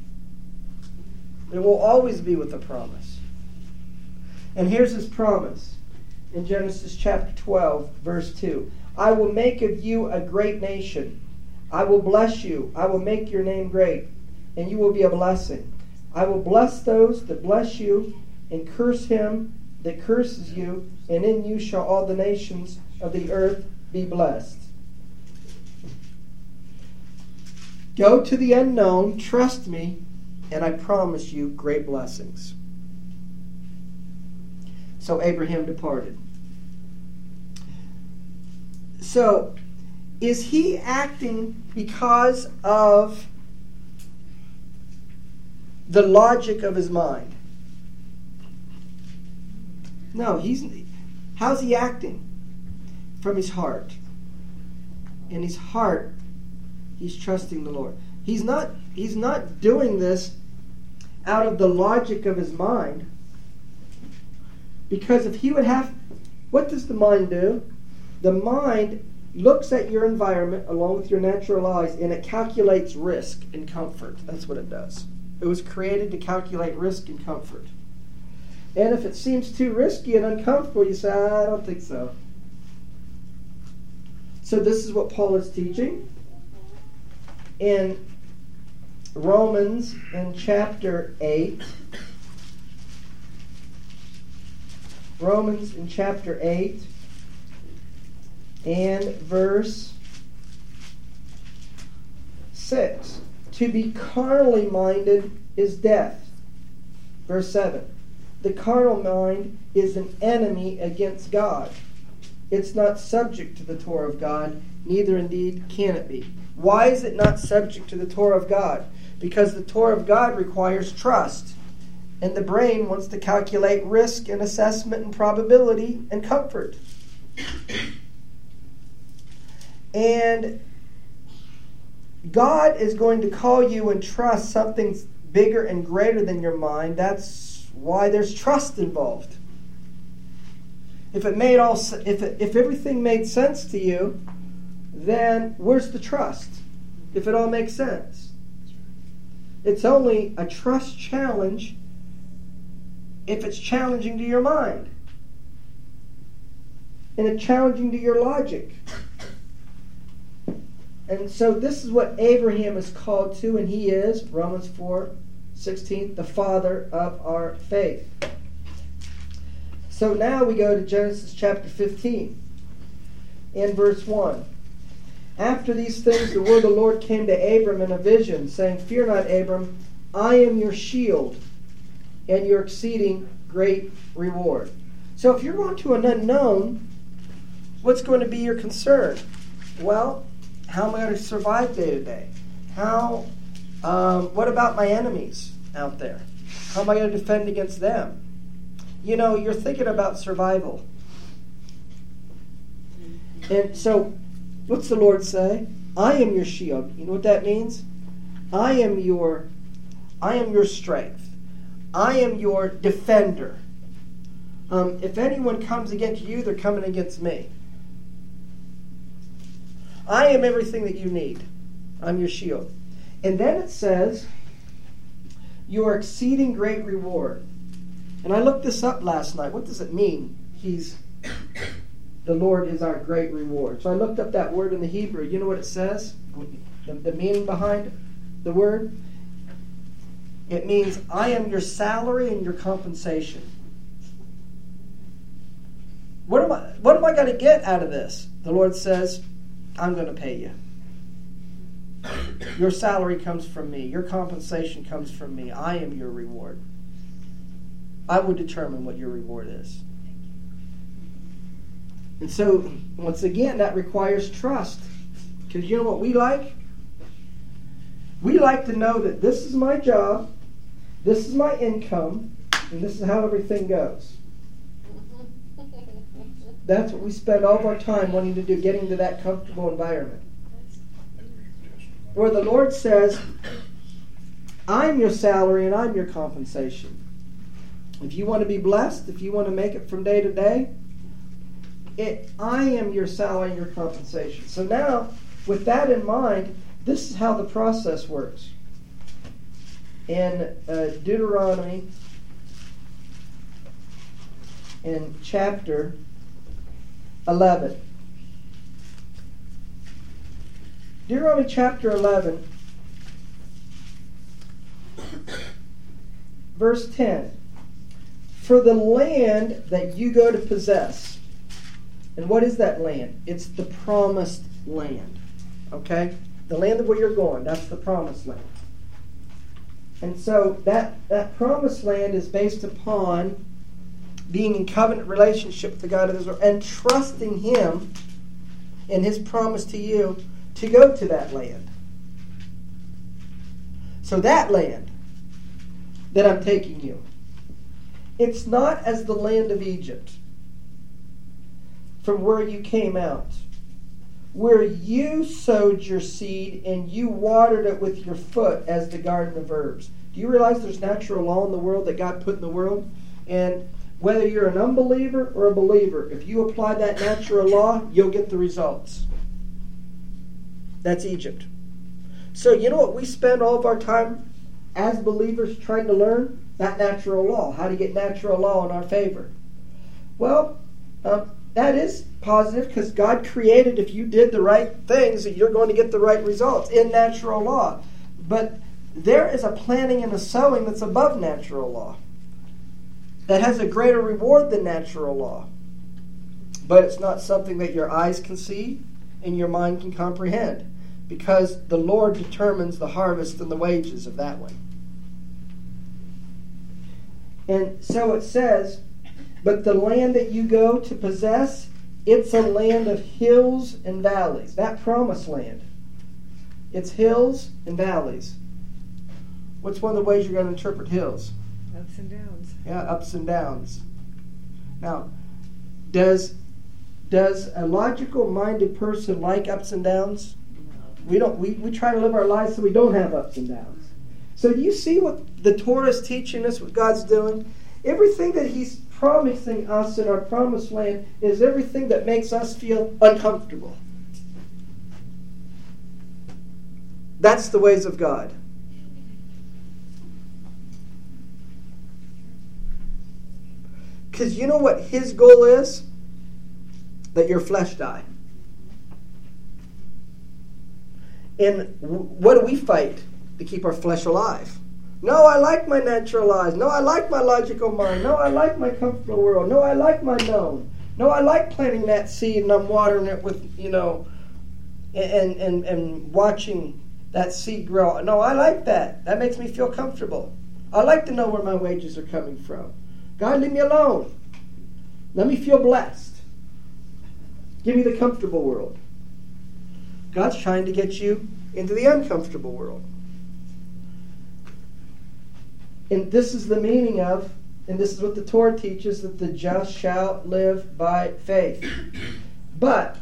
It will always be with a promise. And here's His promise in Genesis chapter 12, verse 2. I will make of you a great nation. I will bless you. I will make your name great, and you will be a blessing. I will bless those that bless you, and curse him that curses you, and in you shall all the nations of the earth be blessed. Go to the unknown, trust me, and I promise you great blessings. So Abraham departed. So, is he acting because of the logic of his mind? No, how's he acting? From his heart. In his heart, he's trusting the Lord. He's not doing this out of the logic of his mind. Because if he would have, what does the mind do? The mind looks at your environment along with your natural eyes, and it calculates risk and comfort. That's what it does. It was created to calculate risk and comfort. And if it seems too risky and uncomfortable, you say, I don't think so. So this is what Paul is teaching. In Romans in chapter 8. Romans in chapter 8 and verse 6. To be carnally minded is death. Verse 7. The carnal mind is an enemy against God. It's not subject to the Torah of God, neither indeed can it be. Why is it not subject to the Torah of God? Because the Torah of God requires trust. And the brain wants to calculate risk and assessment and probability and comfort. And God is going to call you and trust something bigger and greater than your mind. That's why there's trust involved. If everything made sense to you, then where's the trust? If it all makes sense. It's only a trust challenge if it's challenging to your mind. And it's challenging to your logic. And so this is what Abraham is called to, and he is, Romans 4:6, 16th, the father of our faith. So now we go to Genesis chapter 15 in verse 1. After these things, the word of the Lord came to Abram in a vision, saying, Fear not, Abram, I am your shield and your exceeding great reward. So if you're going to an unknown, what's going to be your concern? Well, how am I going to survive day to day? What about my enemies out there? How am I going to defend against them? You know, you're thinking about survival. And so, what's the Lord say? I am your shield. You know what that means? I am your strength. I am your defender. If anyone comes against you, they're coming against me. I am everything that you need. I'm your shield. And then it says, your exceeding great reward. And I looked this up last night. What does it mean? The Lord is our great reward. So I looked up that word in the Hebrew. You know what it says? The meaning behind the word? It means, I am your salary and your compensation. What am I going to get out of this? The Lord says, I'm going to pay you. Your salary comes from me. Your compensation comes from me. I am your reward. I will determine what your reward is. And so, once again, that requires trust. Because you know what we like? We like to know that this is my job, this is my income, and this is how everything goes. That's what we spend all of our time wanting to do, getting to that comfortable environment. Where the Lord says, I'm your salary and I'm your compensation. If you want to be blessed, if you want to make it from day to day, I am your salary and your compensation. So now, with that in mind, this is how the process works. In Deuteronomy, in chapter 11. Deuteronomy chapter 11, verse 10. For the land that you go to possess. And what is that land? It's the promised land. Okay? The land of where you're going, that's the promised land. And so that promised land is based upon being in covenant relationship with the God of Israel and trusting Him in His promise to you to go to that land. So that land that I'm taking you, it's not as the land of Egypt, from where you came out, where you sowed your seed and you watered it with your foot as the garden of herbs. Do you realize there's natural law in the world that God put in the world? And whether you're an unbeliever or a believer, if you apply that natural law, you'll get the results. That's Egypt. So you know what we spend all of our time as believers trying to learn? That natural law. How to get natural law in our favor. Well, that is positive because God created, if you did the right things, that you're going to get the right results in natural law. But there is a planting and a sowing that's above natural law, that has a greater reward than natural law. But it's not something that your eyes can see and your mind can comprehend, because the Lord determines the harvest and the wages of that one. And so it says, but the land that you go to possess, it's a land of hills and valleys. That promised land. It's hills and valleys. What's one of the ways you're going to interpret hills? Ups and downs. Yeah, ups and downs. Now, does a logical-minded person like ups and downs? We don't. We try to live our lives so we don't have ups and downs. So do you see what the Torah is teaching us, what God's doing? Everything that He's promising us in our promised land is everything that makes us feel uncomfortable. That's the ways of God. Because you know what His goal is? That your flesh die. And what do we fight to keep our flesh alive? No, I like my natural eyes. No, I like my logical mind. No, I like my comfortable world. No, I like my known. No, I like planting that seed and I'm watering it with, and watching that seed grow. No, I like that. That makes me feel comfortable. I like to know where my wages are coming from. God, leave me alone. Let me feel blessed. Give me the comfortable world. God's trying to get you into the uncomfortable world. And this is the meaning of, and this is what the Torah teaches, that the just shall live by faith. But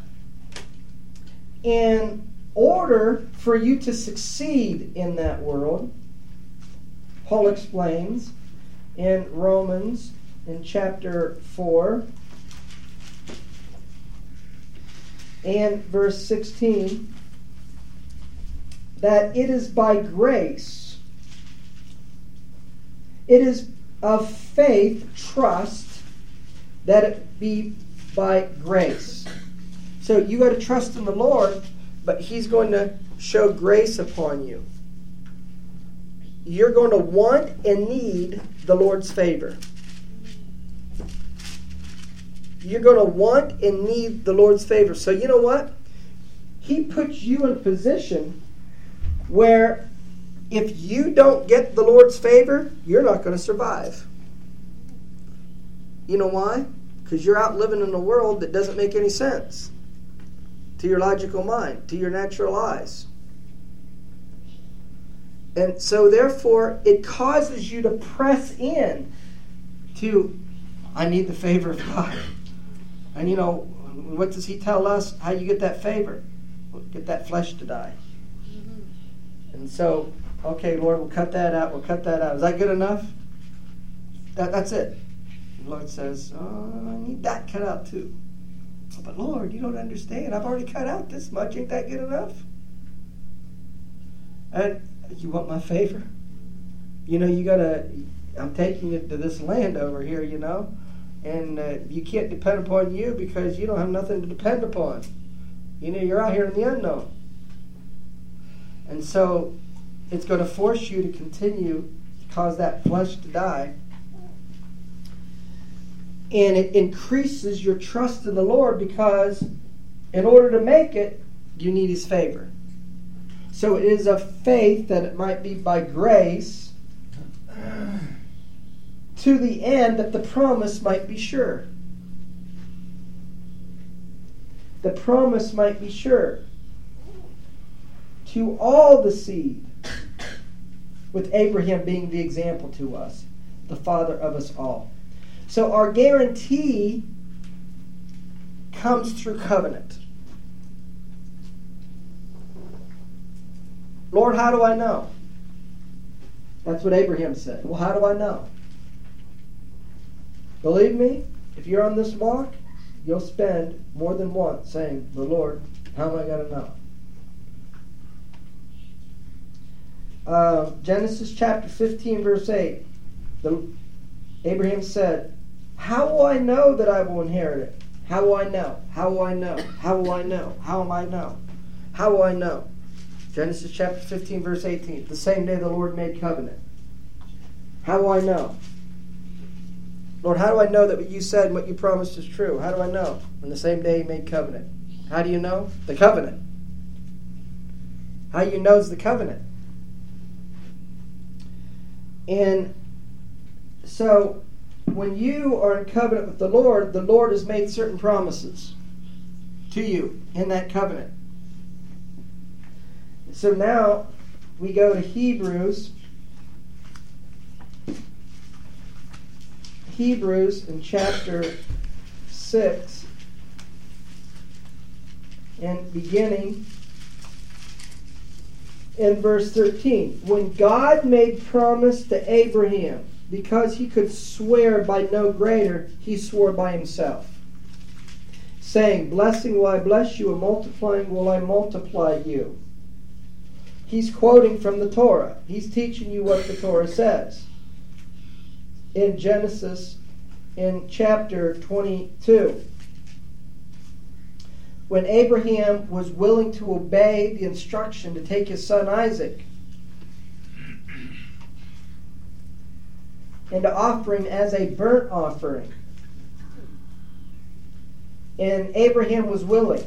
in order for you to succeed in that world, Paul explains in Romans in chapter 4 and verse 16 that it is by grace, it is of faith, trust, that it be by grace. So you got to trust in the Lord, but He's going to show grace upon you. You're going to want and need the Lord's favor. You're going to want and need the Lord's favor. So you know what? He puts you in a position where if you don't get the Lord's favor, you're not going to survive. You know why? Because you're out living in a world that doesn't make any sense to your logical mind, to your natural eyes. And so therefore, it causes you to press in to, I need the favor of God. And what does He tell us? How you get that favor? Get that flesh to die. And so, okay, Lord, we'll cut that out. We'll cut that out. Is that good enough? That's it. The Lord says, oh, I need that cut out too. But Lord, you don't understand. I've already cut out this much. Ain't that good enough? And you want my favor? I'm taking you to this land over here, and you can't depend upon you because you don't have nothing to depend upon. You're out here in the unknown. And so it's going to force you to continue to cause that flesh to die. And it increases your trust in the Lord because in order to make it, you need His favor. So it is of faith that it might be by grace to the end that the promise might be sure. The promise might be sure to all the seed, with Abraham being the example to us, the father of us all. So our guarantee comes through covenant. Lord, how do I know? That's what Abraham said. Well, how do I know? Believe me, if you're on this walk, you'll spend more than once saying, the Lord, how am I going to know? Genesis chapter 15, verse 8. Abraham said, how will I know that I will inherit it? How will I know? How will I know? How will I know? How am I know? How will I know? Genesis chapter 15, verse 18. The same day the Lord made covenant. How will I know? Lord, how do I know that what you said and what you promised is true? How do I know? On the same day He made covenant. How do you know? The covenant. How you know is the covenant. And so, when you are in covenant with the Lord has made certain promises to you in that covenant. So now, we go to Hebrews in chapter 6, and beginning in verse 13. When God made promise to Abraham, because he could swear by no greater, he swore by himself, saying, blessing will I bless you, and multiplying will I multiply you. He's quoting from the Torah. He's teaching you what the Torah says. In Genesis, in chapter 22, when Abraham was willing to obey the instruction to take his son Isaac, and to offer him as a burnt offering. And Abraham was willing.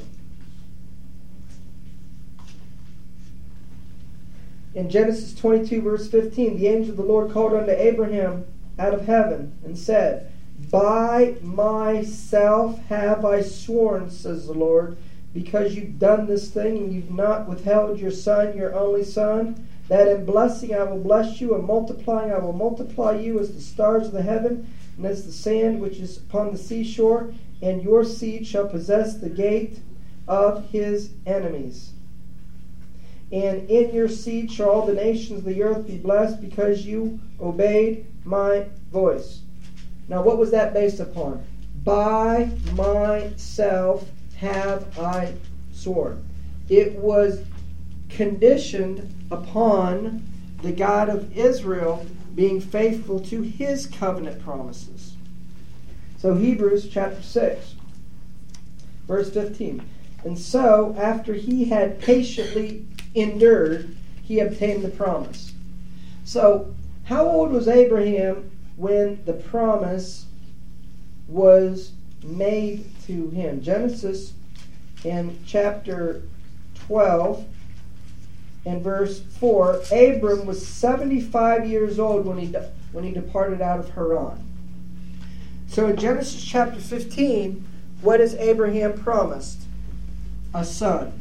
In Genesis 22, verse 15, the angel of the Lord called unto Abraham out of heaven and said, By myself have I sworn, says the Lord, because you've done this thing and you've not withheld your son, your only son, that in blessing I will bless you, and multiplying I will multiply you as the stars of the heaven and as the sand which is upon the seashore, and your seed shall possess the gate of his enemies. And in your seed shall all the nations of the earth be blessed, because you obeyed my voice. Now, what was that based upon? By myself have I sworn. It was conditioned upon the God of Israel being faithful to his covenant promises. So Hebrews chapter 6, verse 15. And so, after he had patiently endured, he obtained the promise. So, how old was Abraham when the promise was made to him? Genesis in chapter 12 and verse 4, Abram was 75 years old when he departed out of Haran. So in Genesis chapter 15, what is Abraham promised? A son.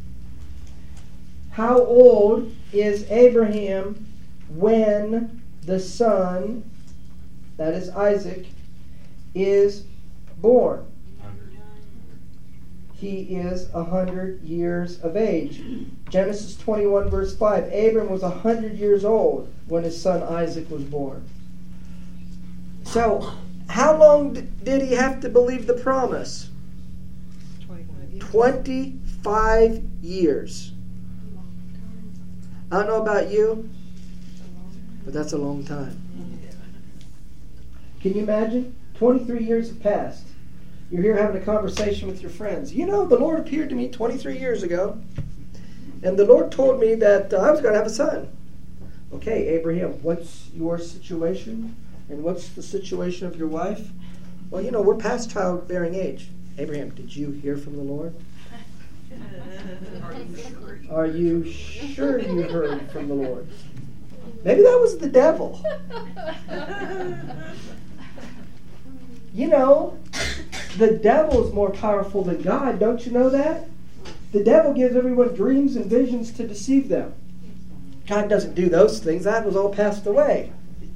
How old is Abraham when the son, that is Isaac, is born? He is 100 years of age. Genesis 21 verse 5, Abram was 100 years old when his son Isaac was born. So, how long did he have to believe the promise? 25 years. I don't know about you, but that's a long time. Can you imagine? 23 years have passed. You're here having a conversation with your friends. You know, the Lord appeared to me 23 years ago, and the Lord told me that I was going to have a son. Okay, Abraham, what's your situation? And what's the situation of your wife? Well, you know, we're past childbearing age. Abraham, did you hear from the Lord? Are you sure you heard from the Lord? Maybe that was the devil. You know, the devil is more powerful than God. Don't you know that? The devil gives everyone dreams and visions to deceive them. God doesn't do those things. That was all passed away.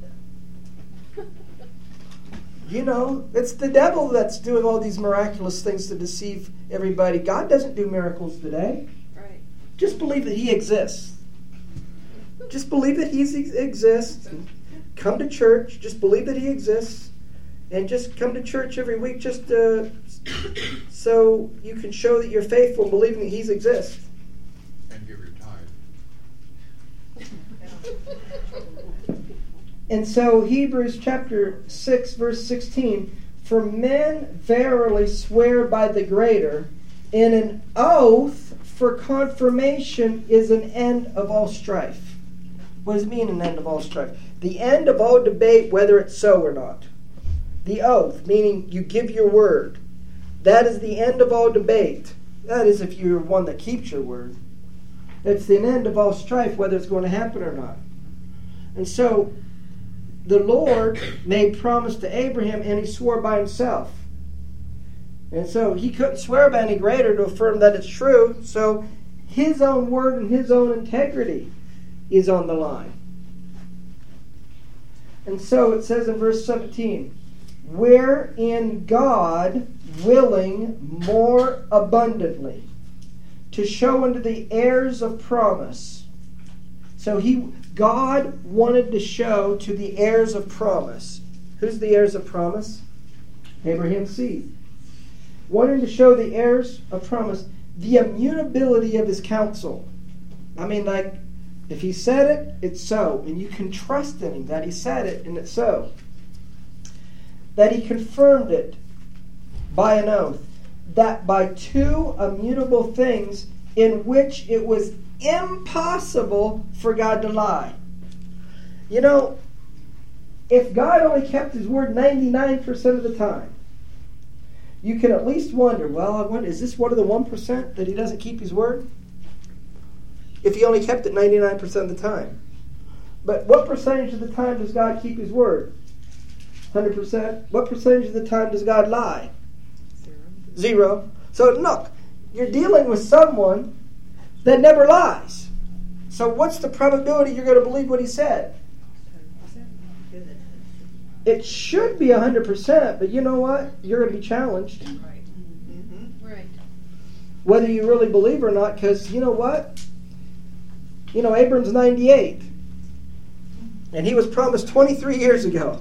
You know, it's the devil that's doing all these miraculous things to deceive everybody. God doesn't do miracles today. Right. Just believe that he exists. Just believe that he exists. And come to church. Just believe that he exists. And just come to church every week just so you can show that you're faithful in believing that he exists. And give your tithe. And so Hebrews chapter 6 verse 16, for men verily swear by the greater, and an oath for confirmation is an end of all strife. What does it mean, an end of all strife? The end of all debate whether it's so or not. The oath, meaning you give your word. That is the end of all debate. That is if you're one that keeps your word. It's the end of all strife whether it's going to happen or not. And so the Lord made promise to Abraham, and he swore by himself. And so he couldn't swear by any greater to affirm that it's true. So his own word and his own integrity is on the line. And so it says in verse 17, wherein God, willing more abundantly to show unto the heirs of promise. So God wanted to show to the heirs of promise. Who's the heirs of promise? Abraham's seed. Wanting to show the heirs of promise the immutability of his counsel. I mean, like, if he said it, it's so. And you can trust in him that he said it and it's so. That he confirmed it by an oath. That by two immutable things in which it was impossible for God to lie. You know, if God only kept his word 99% of the time, you can at least wonder, is this one of the 1% that he doesn't keep his word? If he only kept it 99% of the time. But what percentage of the time does God keep his word? 100%. What percentage of the time does God lie? 0. So look, you're dealing with someone that never lies. So what's the probability you're going to believe what he said? It should be 100%, but you know what? You're going to be challenged. Right. Mm-hmm. Right. Whether you really believe or not, because you know what? Abram's 98. And he was promised 23 years ago.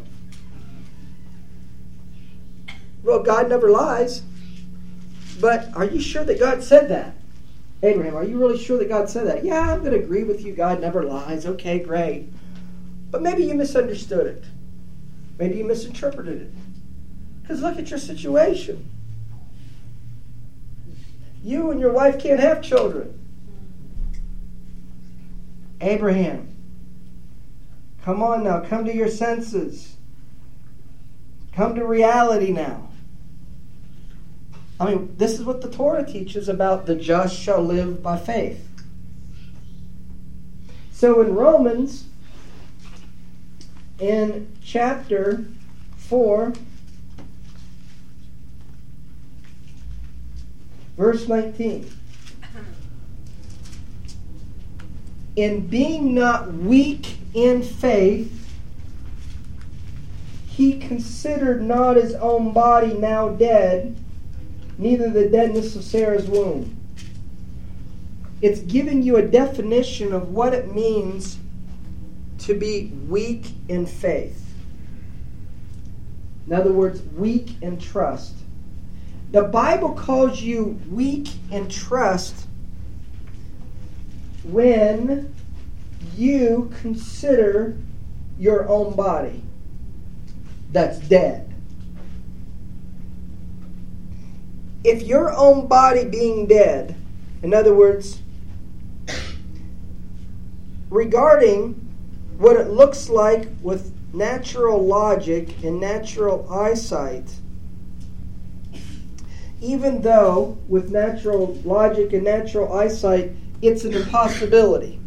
Well, God never lies. But are you sure that God said that? Abraham, are you really sure that God said that? Yeah, I'm going to agree with you. God never lies. Okay, great. But maybe you misunderstood it. Maybe you misinterpreted it. Because look at your situation. You and your wife can't have children. Abraham, come on now. Come to your senses. Come to reality now. This is what the Torah teaches about the just shall live by faith. So in Romans, in chapter 4, verse 19. In being not weak in faith, he considered not his own body now dead, neither the deadness of Sarah's womb. It's giving you a definition of what it means to be weak in faith. In other words, weak in trust. The Bible calls you weak in trust when you consider your own body that's dead. If your own body being dead, in other words, regarding what it looks like with natural logic and natural eyesight, even though with natural logic and natural eyesight, it's an impossibility.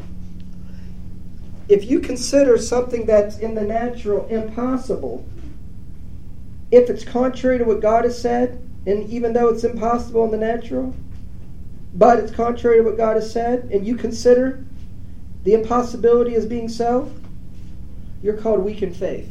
If you consider something that's in the natural impossible, if it's contrary to what God has said, and even though it's impossible in the natural, but it's contrary to what God has said, and you consider the impossibility as being so, you're called weak in faith.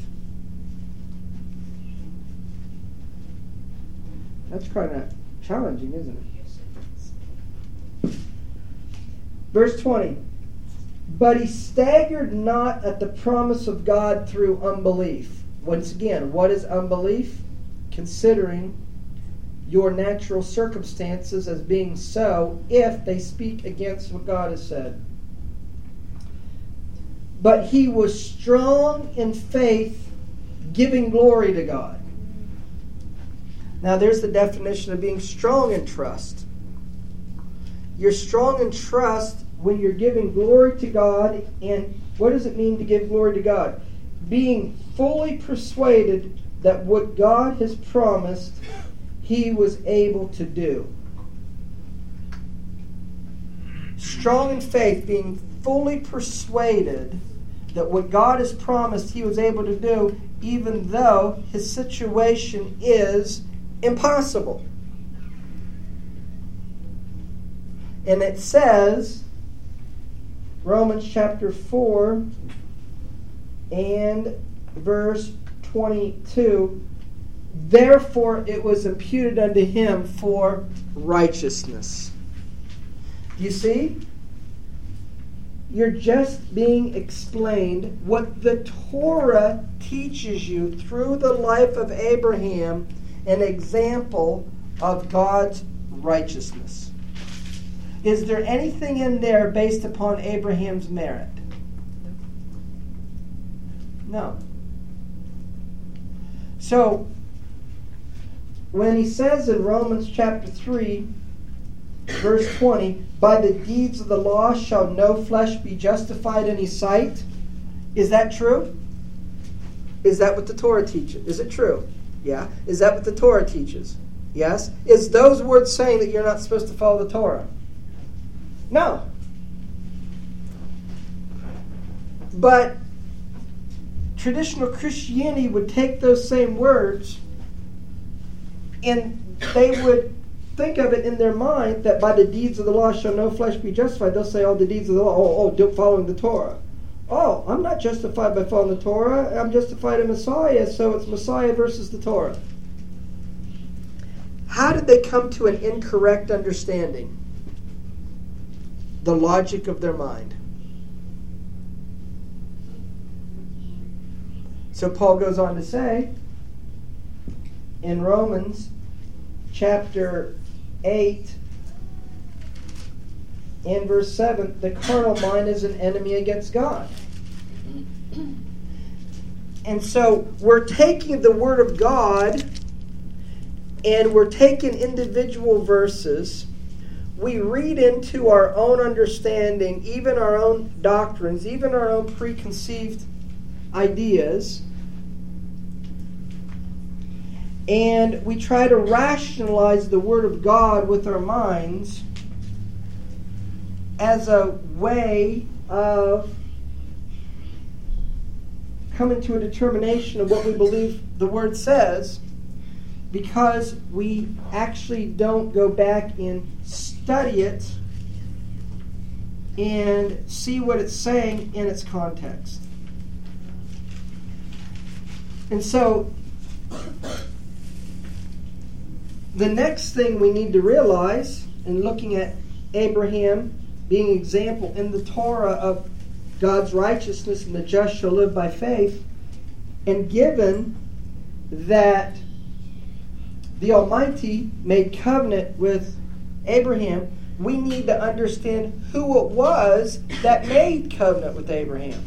That's kind of challenging, isn't it? Verse 20. But he staggered not at the promise of God through unbelief. Once again, what is unbelief? Considering your natural circumstances as being so if they speak against what God has said. But he was strong in faith, giving glory to God. Now there's the definition of being strong in trust. You're strong in trust when you're giving glory to God. And what does it mean to give glory to God? Being fully persuaded that what God has promised, he was able to do. Strong in faith, being fully persuaded that what God has promised he was able to do, even though his situation is impossible. And it says, Romans chapter 4 and verse 22, therefore it was imputed unto him for righteousness. You see? You're just being explained what the Torah teaches you through the life of Abraham, an example of God's righteousness. Is there anything in there based upon Abraham's merit? No. So, when he says in Romans chapter 3, verse 20, by the deeds of the law shall no flesh be justified in his sight, is that true? Is that what the Torah teaches? Is it true? Yeah. Is that what the Torah teaches? Yes. Is those words saying that you're not supposed to follow the Torah? No. But traditional Christianity would take those same words and they would think of it in their mind that by the deeds of the law shall no flesh be justified. They'll say, the deeds of the law, following the Torah. I'm not justified by following the Torah. I'm justified in Messiah, so it's Messiah versus the Torah. How did they come to an incorrect understanding? The logic of their mind. So Paul goes on to say, in Romans chapter 8 and verse 7, the carnal mind is an enemy against God. And so we're taking the Word of God and we're taking individual verses. We read into our own understanding, even our own doctrines, even our own preconceived ideas, and we try to rationalize the Word of God with our minds as a way of coming to a determination of what we believe the Word says, because we actually don't go back and study it and see what it's saying in its context. And so the next thing we need to realize, in looking at Abraham being an example in the Torah of God's righteousness and the just shall live by faith, and given that the Almighty made covenant with Abraham, we need to understand who it was that made covenant with Abraham.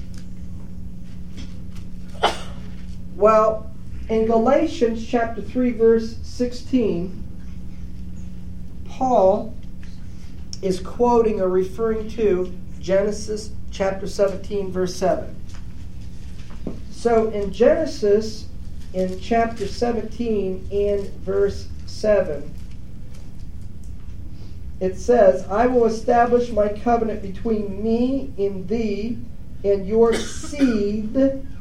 Well, in Galatians chapter 3, verse 16, Paul is quoting or referring to Genesis chapter 17, verse 7. So in Genesis, in chapter 17 and verse 7, it says, I will establish my covenant between me and thee and your seed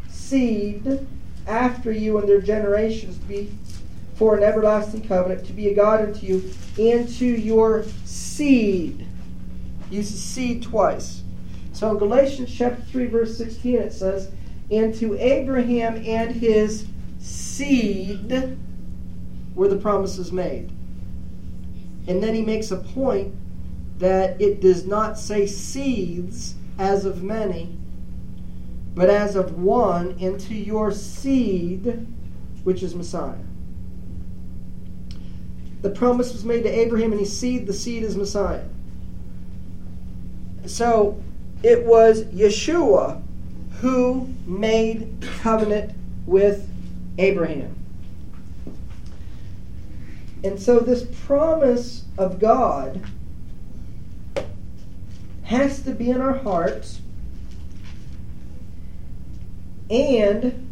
after you and their generations to be for an everlasting covenant, to be a God unto you and to your seed. Uses seed twice. So in Galatians chapter 3, verse 16, it says, and to Abraham and his seed were the promises made. And then he makes a point that it does not say seeds as of many, but as of one, and to your seed, which is Messiah. The promise was made to Abraham and his seed. The seed is Messiah. So it was Yeshua who made covenant with Abraham. And so this promise of God has to be in our hearts, and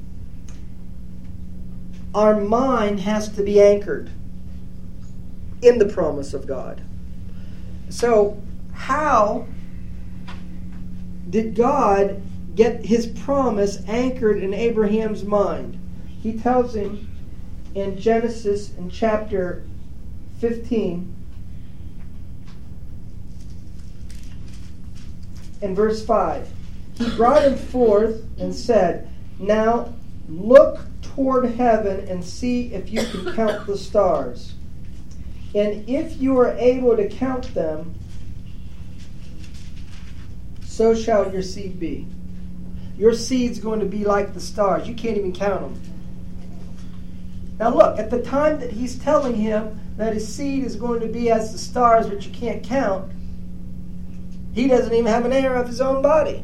our mind has to be anchored in the promise of God. So how did God get his promise anchored in Abraham's mind? He tells him in Genesis in chapter 15 in verse 5. He brought him forth and said, now look toward heaven and see if you can count the stars. And if you are able to count them, so shall your seed be. Your seed's going to be like the stars. You can't even count them. Now look, at the time that he's telling him that his seed is going to be as the stars, which you can't count, he doesn't even have an heir of his own body.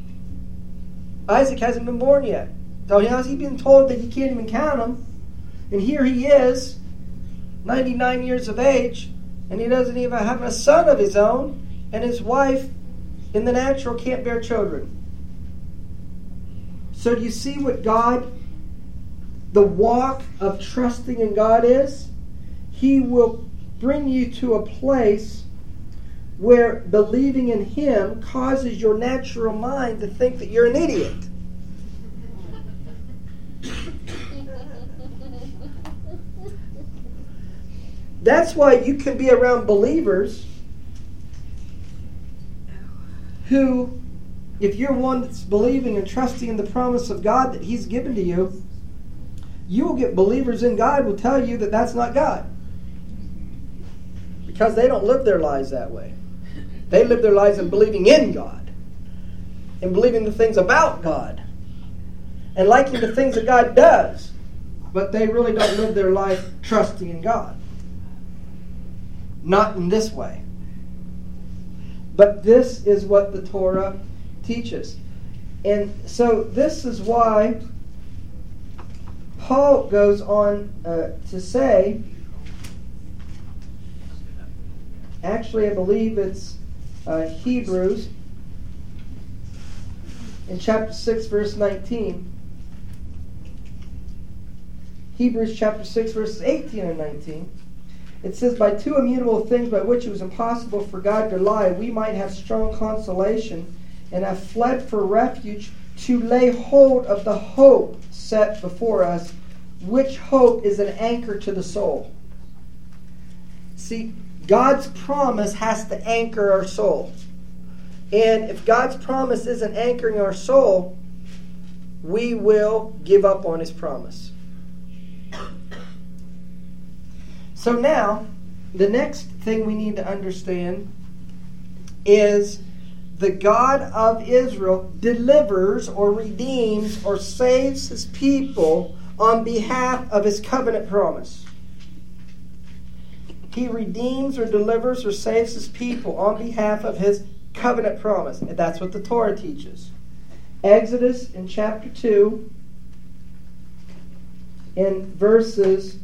Isaac hasn't been born yet. So he's been told that he can't even count them. And here he is, 99 years of age, and he doesn't even have a son of his own, and his wife, in the natural, can't bear children. So do you see what God the walk of trusting in God is, He will bring you to a place where believing in Him causes your natural mind to think that you're an idiot. That's why you can be around believers who, if you're one that's believing and trusting in the promise of God that He's given to you, you will get believers in God who will tell you that that's not God. Because they don't live their lives that way. They live their lives in believing in God. And believing the things about God. And liking the things that God does. But they really don't live their life trusting in God. Not in this way. But this is what the Torah teaches. And so this is why Paul goes on to say, actually I believe it's Hebrews in chapter 6 verse 19. Hebrews chapter 6 verses 18 and 19. It says, by two immutable things by which it was impossible for God to lie, we might have strong consolation and have fled for refuge to lay hold of the hope set before us, which hope is an anchor to the soul. See, God's promise has to anchor our soul. And if God's promise isn't anchoring our soul, we will give up on His promise. So now, the next thing we need to understand is the God of Israel delivers or redeems or saves His people on behalf of His covenant promise. He redeems or delivers or saves His people on behalf of His covenant promise. And that's what the Torah teaches. Exodus in chapter 2 in verses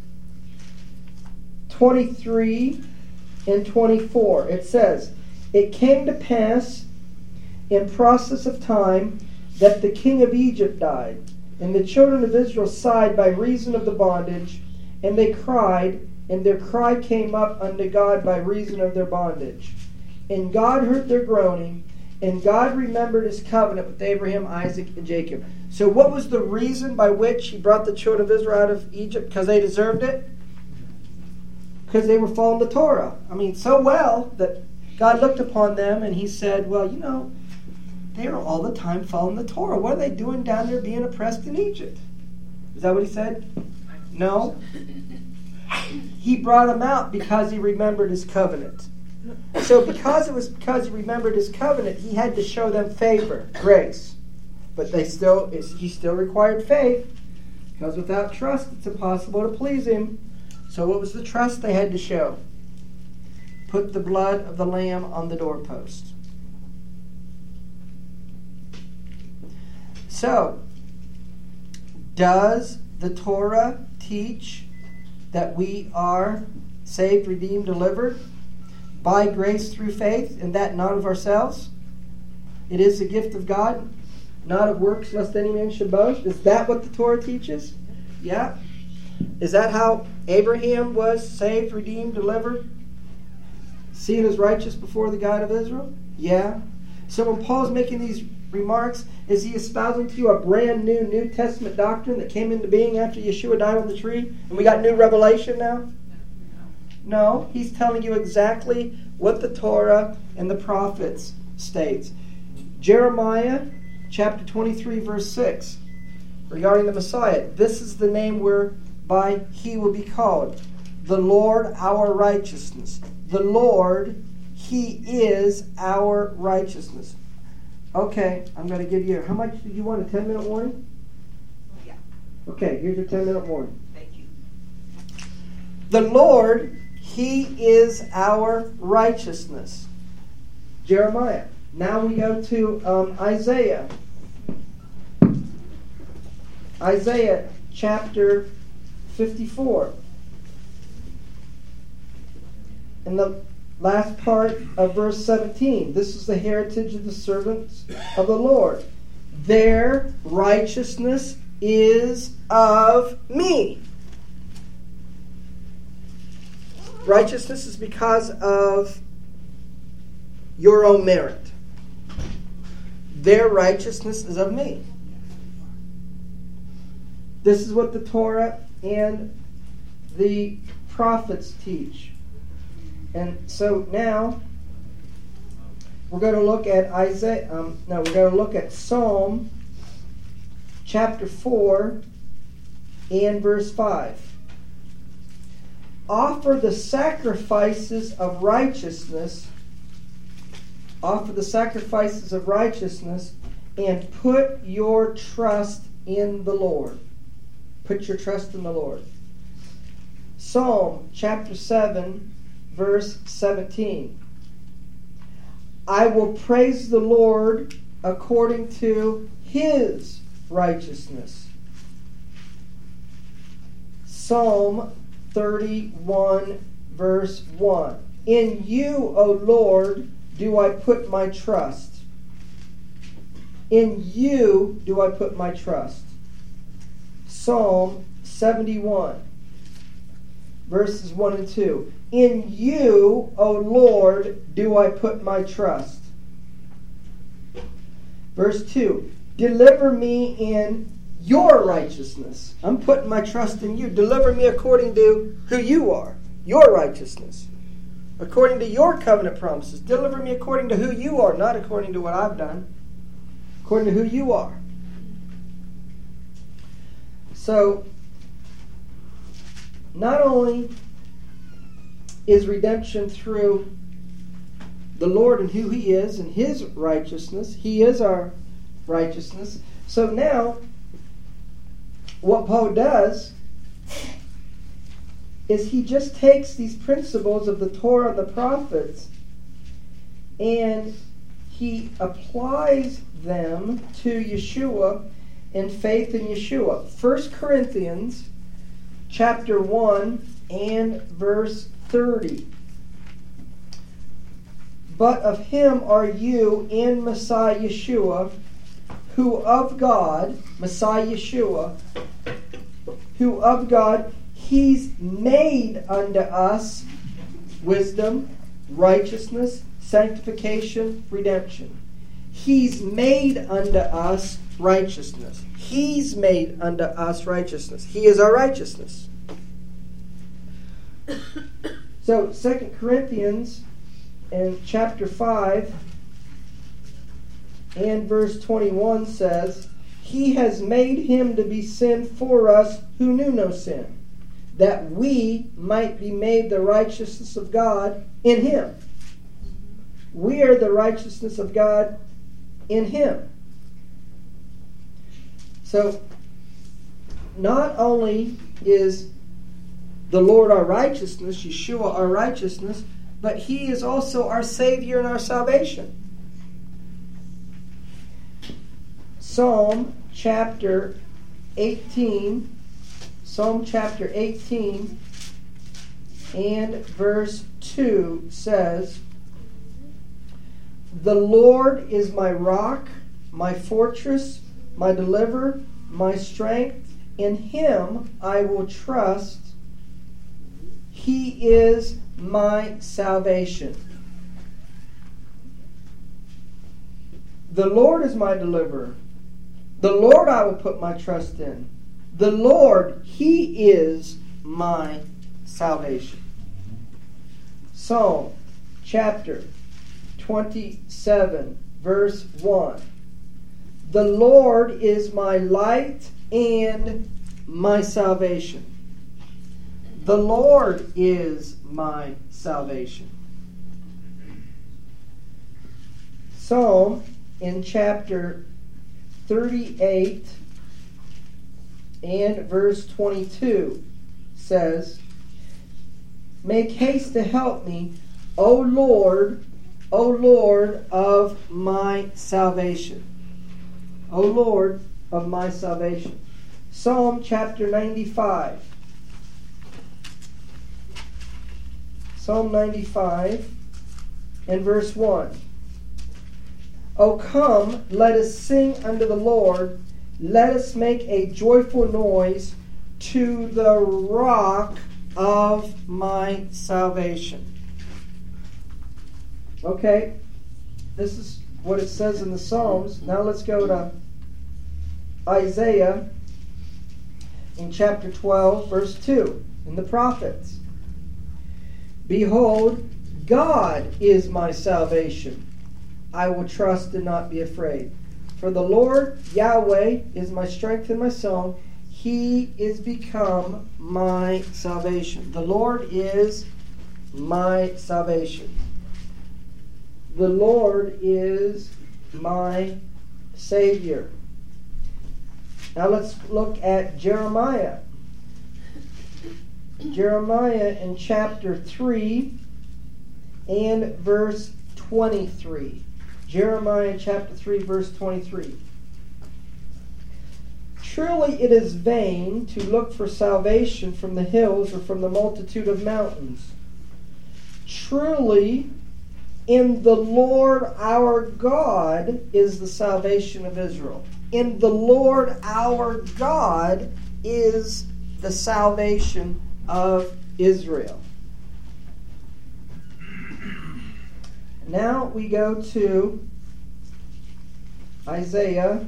23 and 24. It says, it came to pass in process of time that the king of Egypt died, and the children of Israel sighed by reason of the bondage, and they cried, and their cry came up unto God by reason of their bondage. And God heard their groaning, and God remembered His covenant with Abraham, Isaac, and Jacob. So what was the reason by which He brought the children of Israel out of Egypt? Because they deserved it? Because they were following the Torah. I mean, so well that God looked upon them and He said, well, you know, they are all the time following the Torah. What are they doing down there being oppressed in Egypt? Is that what He said? No. He brought them out because He remembered His covenant. So because He remembered His covenant, He had to show them favor, grace. But He still required faith, because without trust it's impossible to please Him. So what was the trust they had to show? Put the blood of the lamb on the doorpost. So, does the Torah teach that we are saved, redeemed, delivered by grace through faith, and that not of ourselves? It is the gift of God, not of works, lest any man should boast. Is that what the Torah teaches? Yeah. Is that how Abraham was saved, redeemed, delivered? Seen as righteous before the God of Israel? Yeah. So when Paul's making these remarks, is he espousing to you a brand new New Testament doctrine that came into being after Yeshua died on the tree? And we got new revelation now? No. He's telling you exactly what the Torah and the prophets states. Jeremiah chapter 23 verse 6 regarding the Messiah. This is the name whereby He will be called. The Lord our righteousness. The Lord, He is our righteousness. Okay, I'm going to give you, how much did you want, a 10-minute warning? Yeah. Okay, here's your 10-minute warning. Thank you. The Lord, He is our righteousness. Jeremiah. Now we go to Isaiah. Isaiah chapter 54. In the last part of verse 17, this is the heritage of the servants of the Lord. Their righteousness is of me. Righteousness is because of your own merit. Their righteousness is of me. This is what the Torah and the prophets teach. And so now we're going to look at we're going to look at Psalm chapter 4 and verse 5. Offer the sacrifices of righteousness. Offer the sacrifices of righteousness and put your trust in the Lord. Put your trust in the Lord. Psalm chapter 7, verse 17. I will praise the Lord according to His righteousness. Psalm 31, verse 1. In you, O Lord, do I put my trust. In you do I put my trust. Psalm 71, verses 1 and 2. In you, O Lord, do I put my trust. Verse 2. Deliver me in your righteousness. I'm putting my trust in you. Deliver me according to who you are, your righteousness. According to your covenant promises. Deliver me according to who you are, not according to what I've done. According to who you are. So, not only is redemption through the Lord and who He is and His righteousness. He is our righteousness. So now, what Paul does is he just takes these principles of the Torah and the prophets and he applies them to Yeshua and faith in Yeshua. 1 Corinthians chapter 1 and verse 30. But of Him are you in Messiah Yeshua, who of God, Messiah Yeshua, who of God, He's made unto us wisdom, righteousness, sanctification, redemption. He's made unto us righteousness. He's made unto us righteousness. He is our righteousness. So 2 Corinthians in chapter 5 and verse 21 says, He has made Him to be sin for us who knew no sin, that we might be made the righteousness of God in Him. We are the righteousness of God in Him. So, not only is the Lord our righteousness, Yeshua our righteousness, but He is also our Savior and our salvation. Psalm chapter 18 and verse 2 says, The Lord is my rock, my fortress, my deliverer, my strength. In Him I will trust. He is my salvation. The Lord is my deliverer. The Lord I will put my trust in. The Lord, He is my salvation. Psalm chapter 27, verse 1. The Lord is my light and my salvation. The Lord is my salvation. Psalm in chapter 38 and verse 22 says, Make haste to help me, O Lord of my salvation. O Lord of my salvation. Psalm chapter 95. Psalm 95 and verse 1. O come, let us sing unto the Lord. let us make a joyful noise to the rock of my salvation. Okay, this is what it says in the Psalms. Now let's go to Isaiah in chapter 12, verse 2, in the prophets. Behold, God is my salvation. I will trust and not be afraid. For the Lord, Yahweh, is my strength and my song. He is become my salvation. The Lord is my salvation. The Lord is my Savior. Now let's look at Jeremiah. Jeremiah in chapter 3 and verse 23. Jeremiah chapter 3, verse 23. Truly it is vain to look for salvation from the hills or from the multitude of mountains. Truly, in the Lord our God is the salvation of Israel. In the Lord our God is the salvation of Israel. Now we go to Isaiah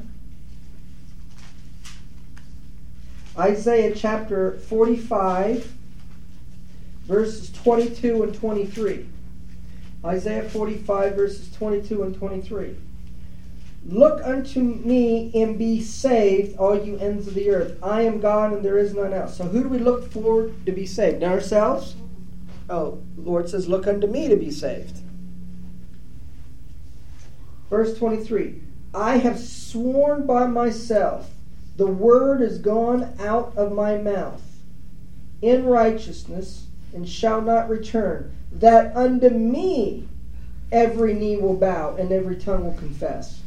chapter 45, verses 22 and 23. Isaiah 45, verses 22 and 23. Look unto me and be saved, all you ends of the earth. I am God and there is none else. So who do we look for to be saved? Ourselves? Oh, the Lord says, look unto me to be saved. Verse 23. I have sworn by myself, the word is gone out of my mouth, in righteousness, and shall not return, that unto me every knee will bow and every tongue will confess.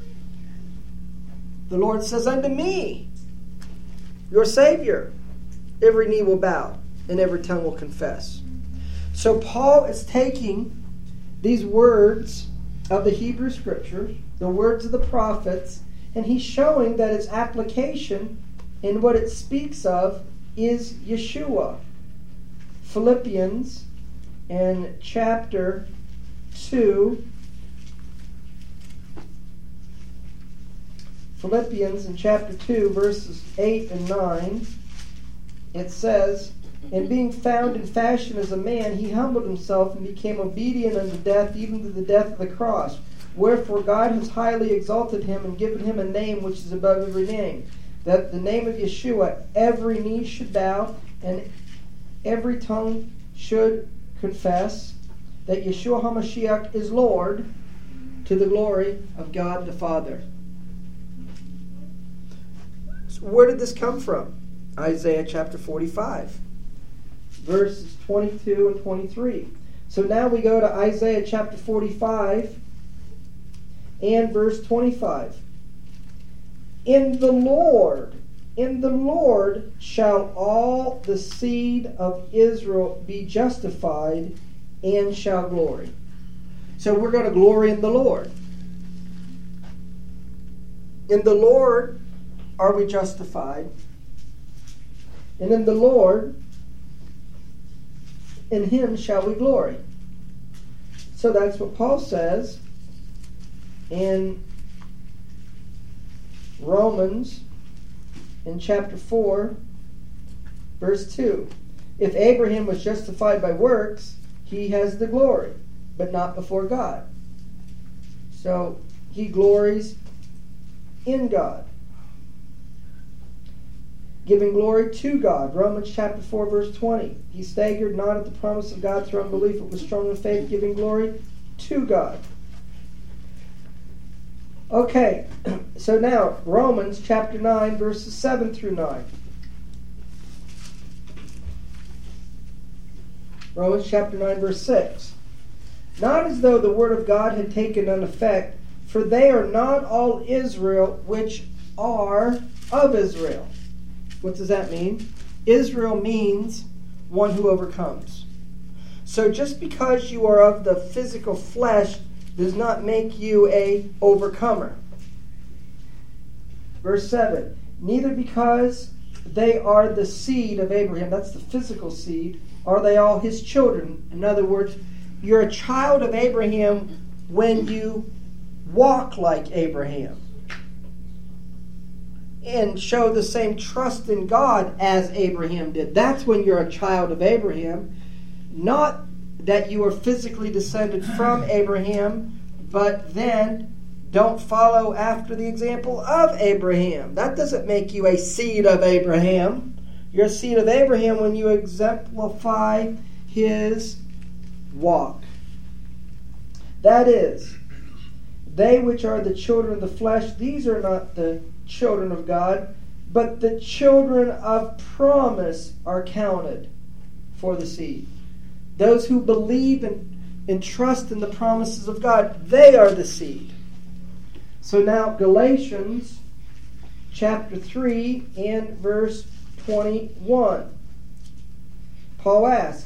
The Lord says, unto me, your Savior, every knee will bow and every tongue will confess. So Paul is taking these words of the Hebrew Scriptures, the words of the prophets, and he's showing that its application in what it speaks of is Yeshua. Philippians in chapter 2. Philippians in chapter 2, verses 8 and 9. It says, and being found in fashion as a man, he humbled himself and became obedient unto death, even to the death of the cross. Wherefore God has highly exalted him and given him a name which is above every name, that the name of Yeshua every knee should bow and every tongue should confess that Yeshua HaMashiach is Lord, to the glory of God the Father. So where did this come from? Isaiah chapter 45, verses 22 and 23. So now we go to Isaiah chapter 45 and verse 25. In the Lord shall all the seed of Israel be justified and shall glory. So we're going to glory in the Lord. In the Lord are we justified. And in the Lord, in him shall we glory. So that's what Paul says in Romans in chapter 4, verse 2. If Abraham was justified by works, he has the glory, but not before God. So he glories in God, giving glory to God. Romans chapter 4, verse 20. He staggered not at the promise of God through unbelief, but was strong in faith, giving glory to God. Okay, so now, Romans chapter 9, verses 7 through 9. Romans chapter 9, verse 6. Not as though the word of God had taken none effect, for they are not all Israel which are of Israel. What does that mean? Israel means one who overcomes. So just because you are of the physical flesh does not make you a overcomer. Verse 7, neither because they are the seed of Abraham, that's the physical seed, are they all his children. In other words, you're a child of Abraham when you walk like Abraham and show the same trust in God as Abraham did. That's when you're a child of Abraham. Not that you are physically descended from Abraham, but then don't follow after the example of Abraham. That doesn't make you a seed of Abraham. You're a seed of Abraham when you exemplify his walk. That is, they which are the children of the flesh, these are not the children of God, but the children of promise are counted for the seed. Those who believe and trust in the promises of God, they are the seed. So now Galatians chapter 3 and verse 21. Paul asks,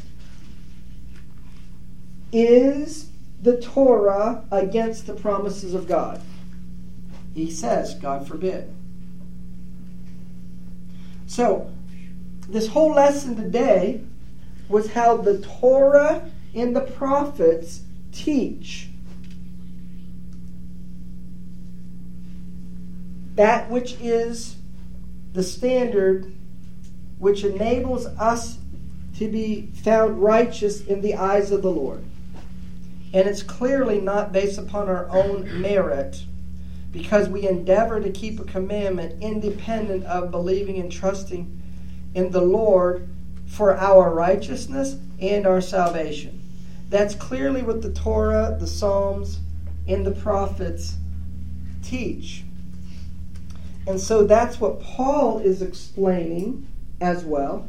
is the Torah against the promises of God? He says, God forbid. So, this whole lesson today was how the Torah and the prophets teach that which is the standard which enables us to be found righteous in the eyes of the Lord. And it's clearly not based upon our own merit, because we endeavor to keep a commandment independent of believing and trusting in the Lord for our righteousness and our salvation. That's clearly what the Torah, the Psalms, and the prophets teach. And so that's what Paul is explaining as well.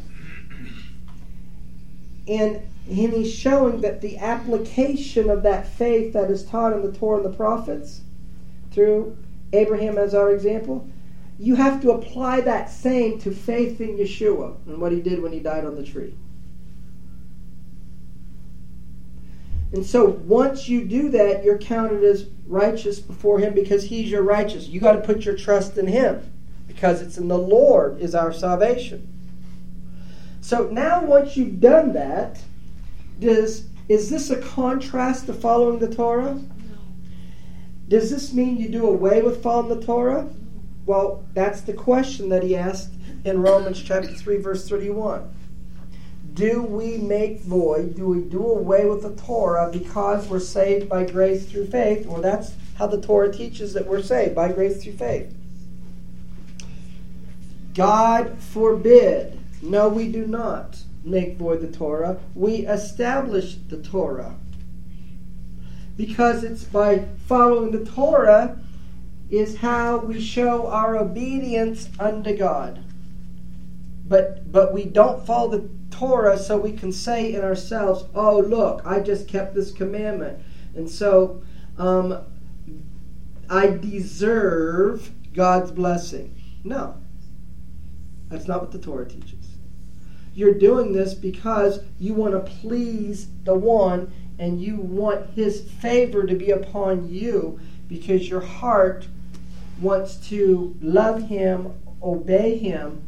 And he's showing that the application of that faith that is taught in the Torah and the prophets, through Abraham as our example, you have to apply that same to faith in Yeshua and what he did when he died on the tree. And so once you do that, you're counted as righteous before him because he's your righteous. You got to put your trust in him because it's in the Lord is our salvation. So now once you've done that, is this a contrast to following the Torah? No. Does this mean you do away with following the Torah? Well, that's the question that he asked in Romans chapter 3, verse 31. Do we make void, do we do away with the Torah because we're saved by grace through faith? Or that's how the Torah teaches that we're saved, by grace through faith. God forbid. No, we do not make void the Torah. We establish the Torah. Because it's by following the Torah is how we show our obedience unto God. But we don't follow the Torah so we can say in ourselves, oh, look, I just kept this commandment. And so I deserve God's blessing. No. That's not what the Torah teaches. You're doing this because you want to please the one and you want his favor to be upon you because your heart wants to love him, obey him,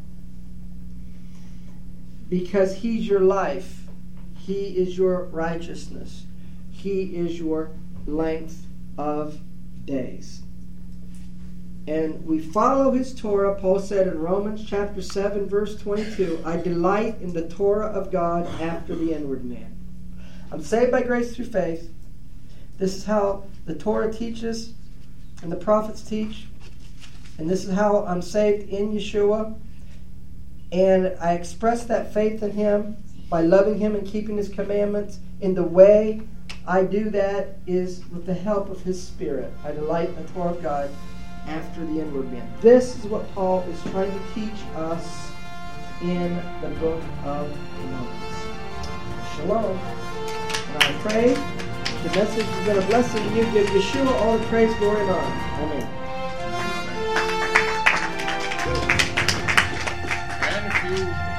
because he's your life. He is your righteousness. He is your length of days. And we follow his Torah. Paul said in Romans chapter 7, verse 22, I delight in the Torah of God after the inward man. I'm saved by grace through faith. This is how the Torah teaches and the prophets teach. And this is how I'm saved in Yeshua. And I express that faith in him by loving him and keeping his commandments. And the way I do that is with the help of his Spirit. I delight in the Torah of God after the inward man. This is what Paul is trying to teach us in the book of Romans. Shalom. And I pray the message has been a blessing to you. Give Yeshua all the praise, glory, and honor. Amen. And if you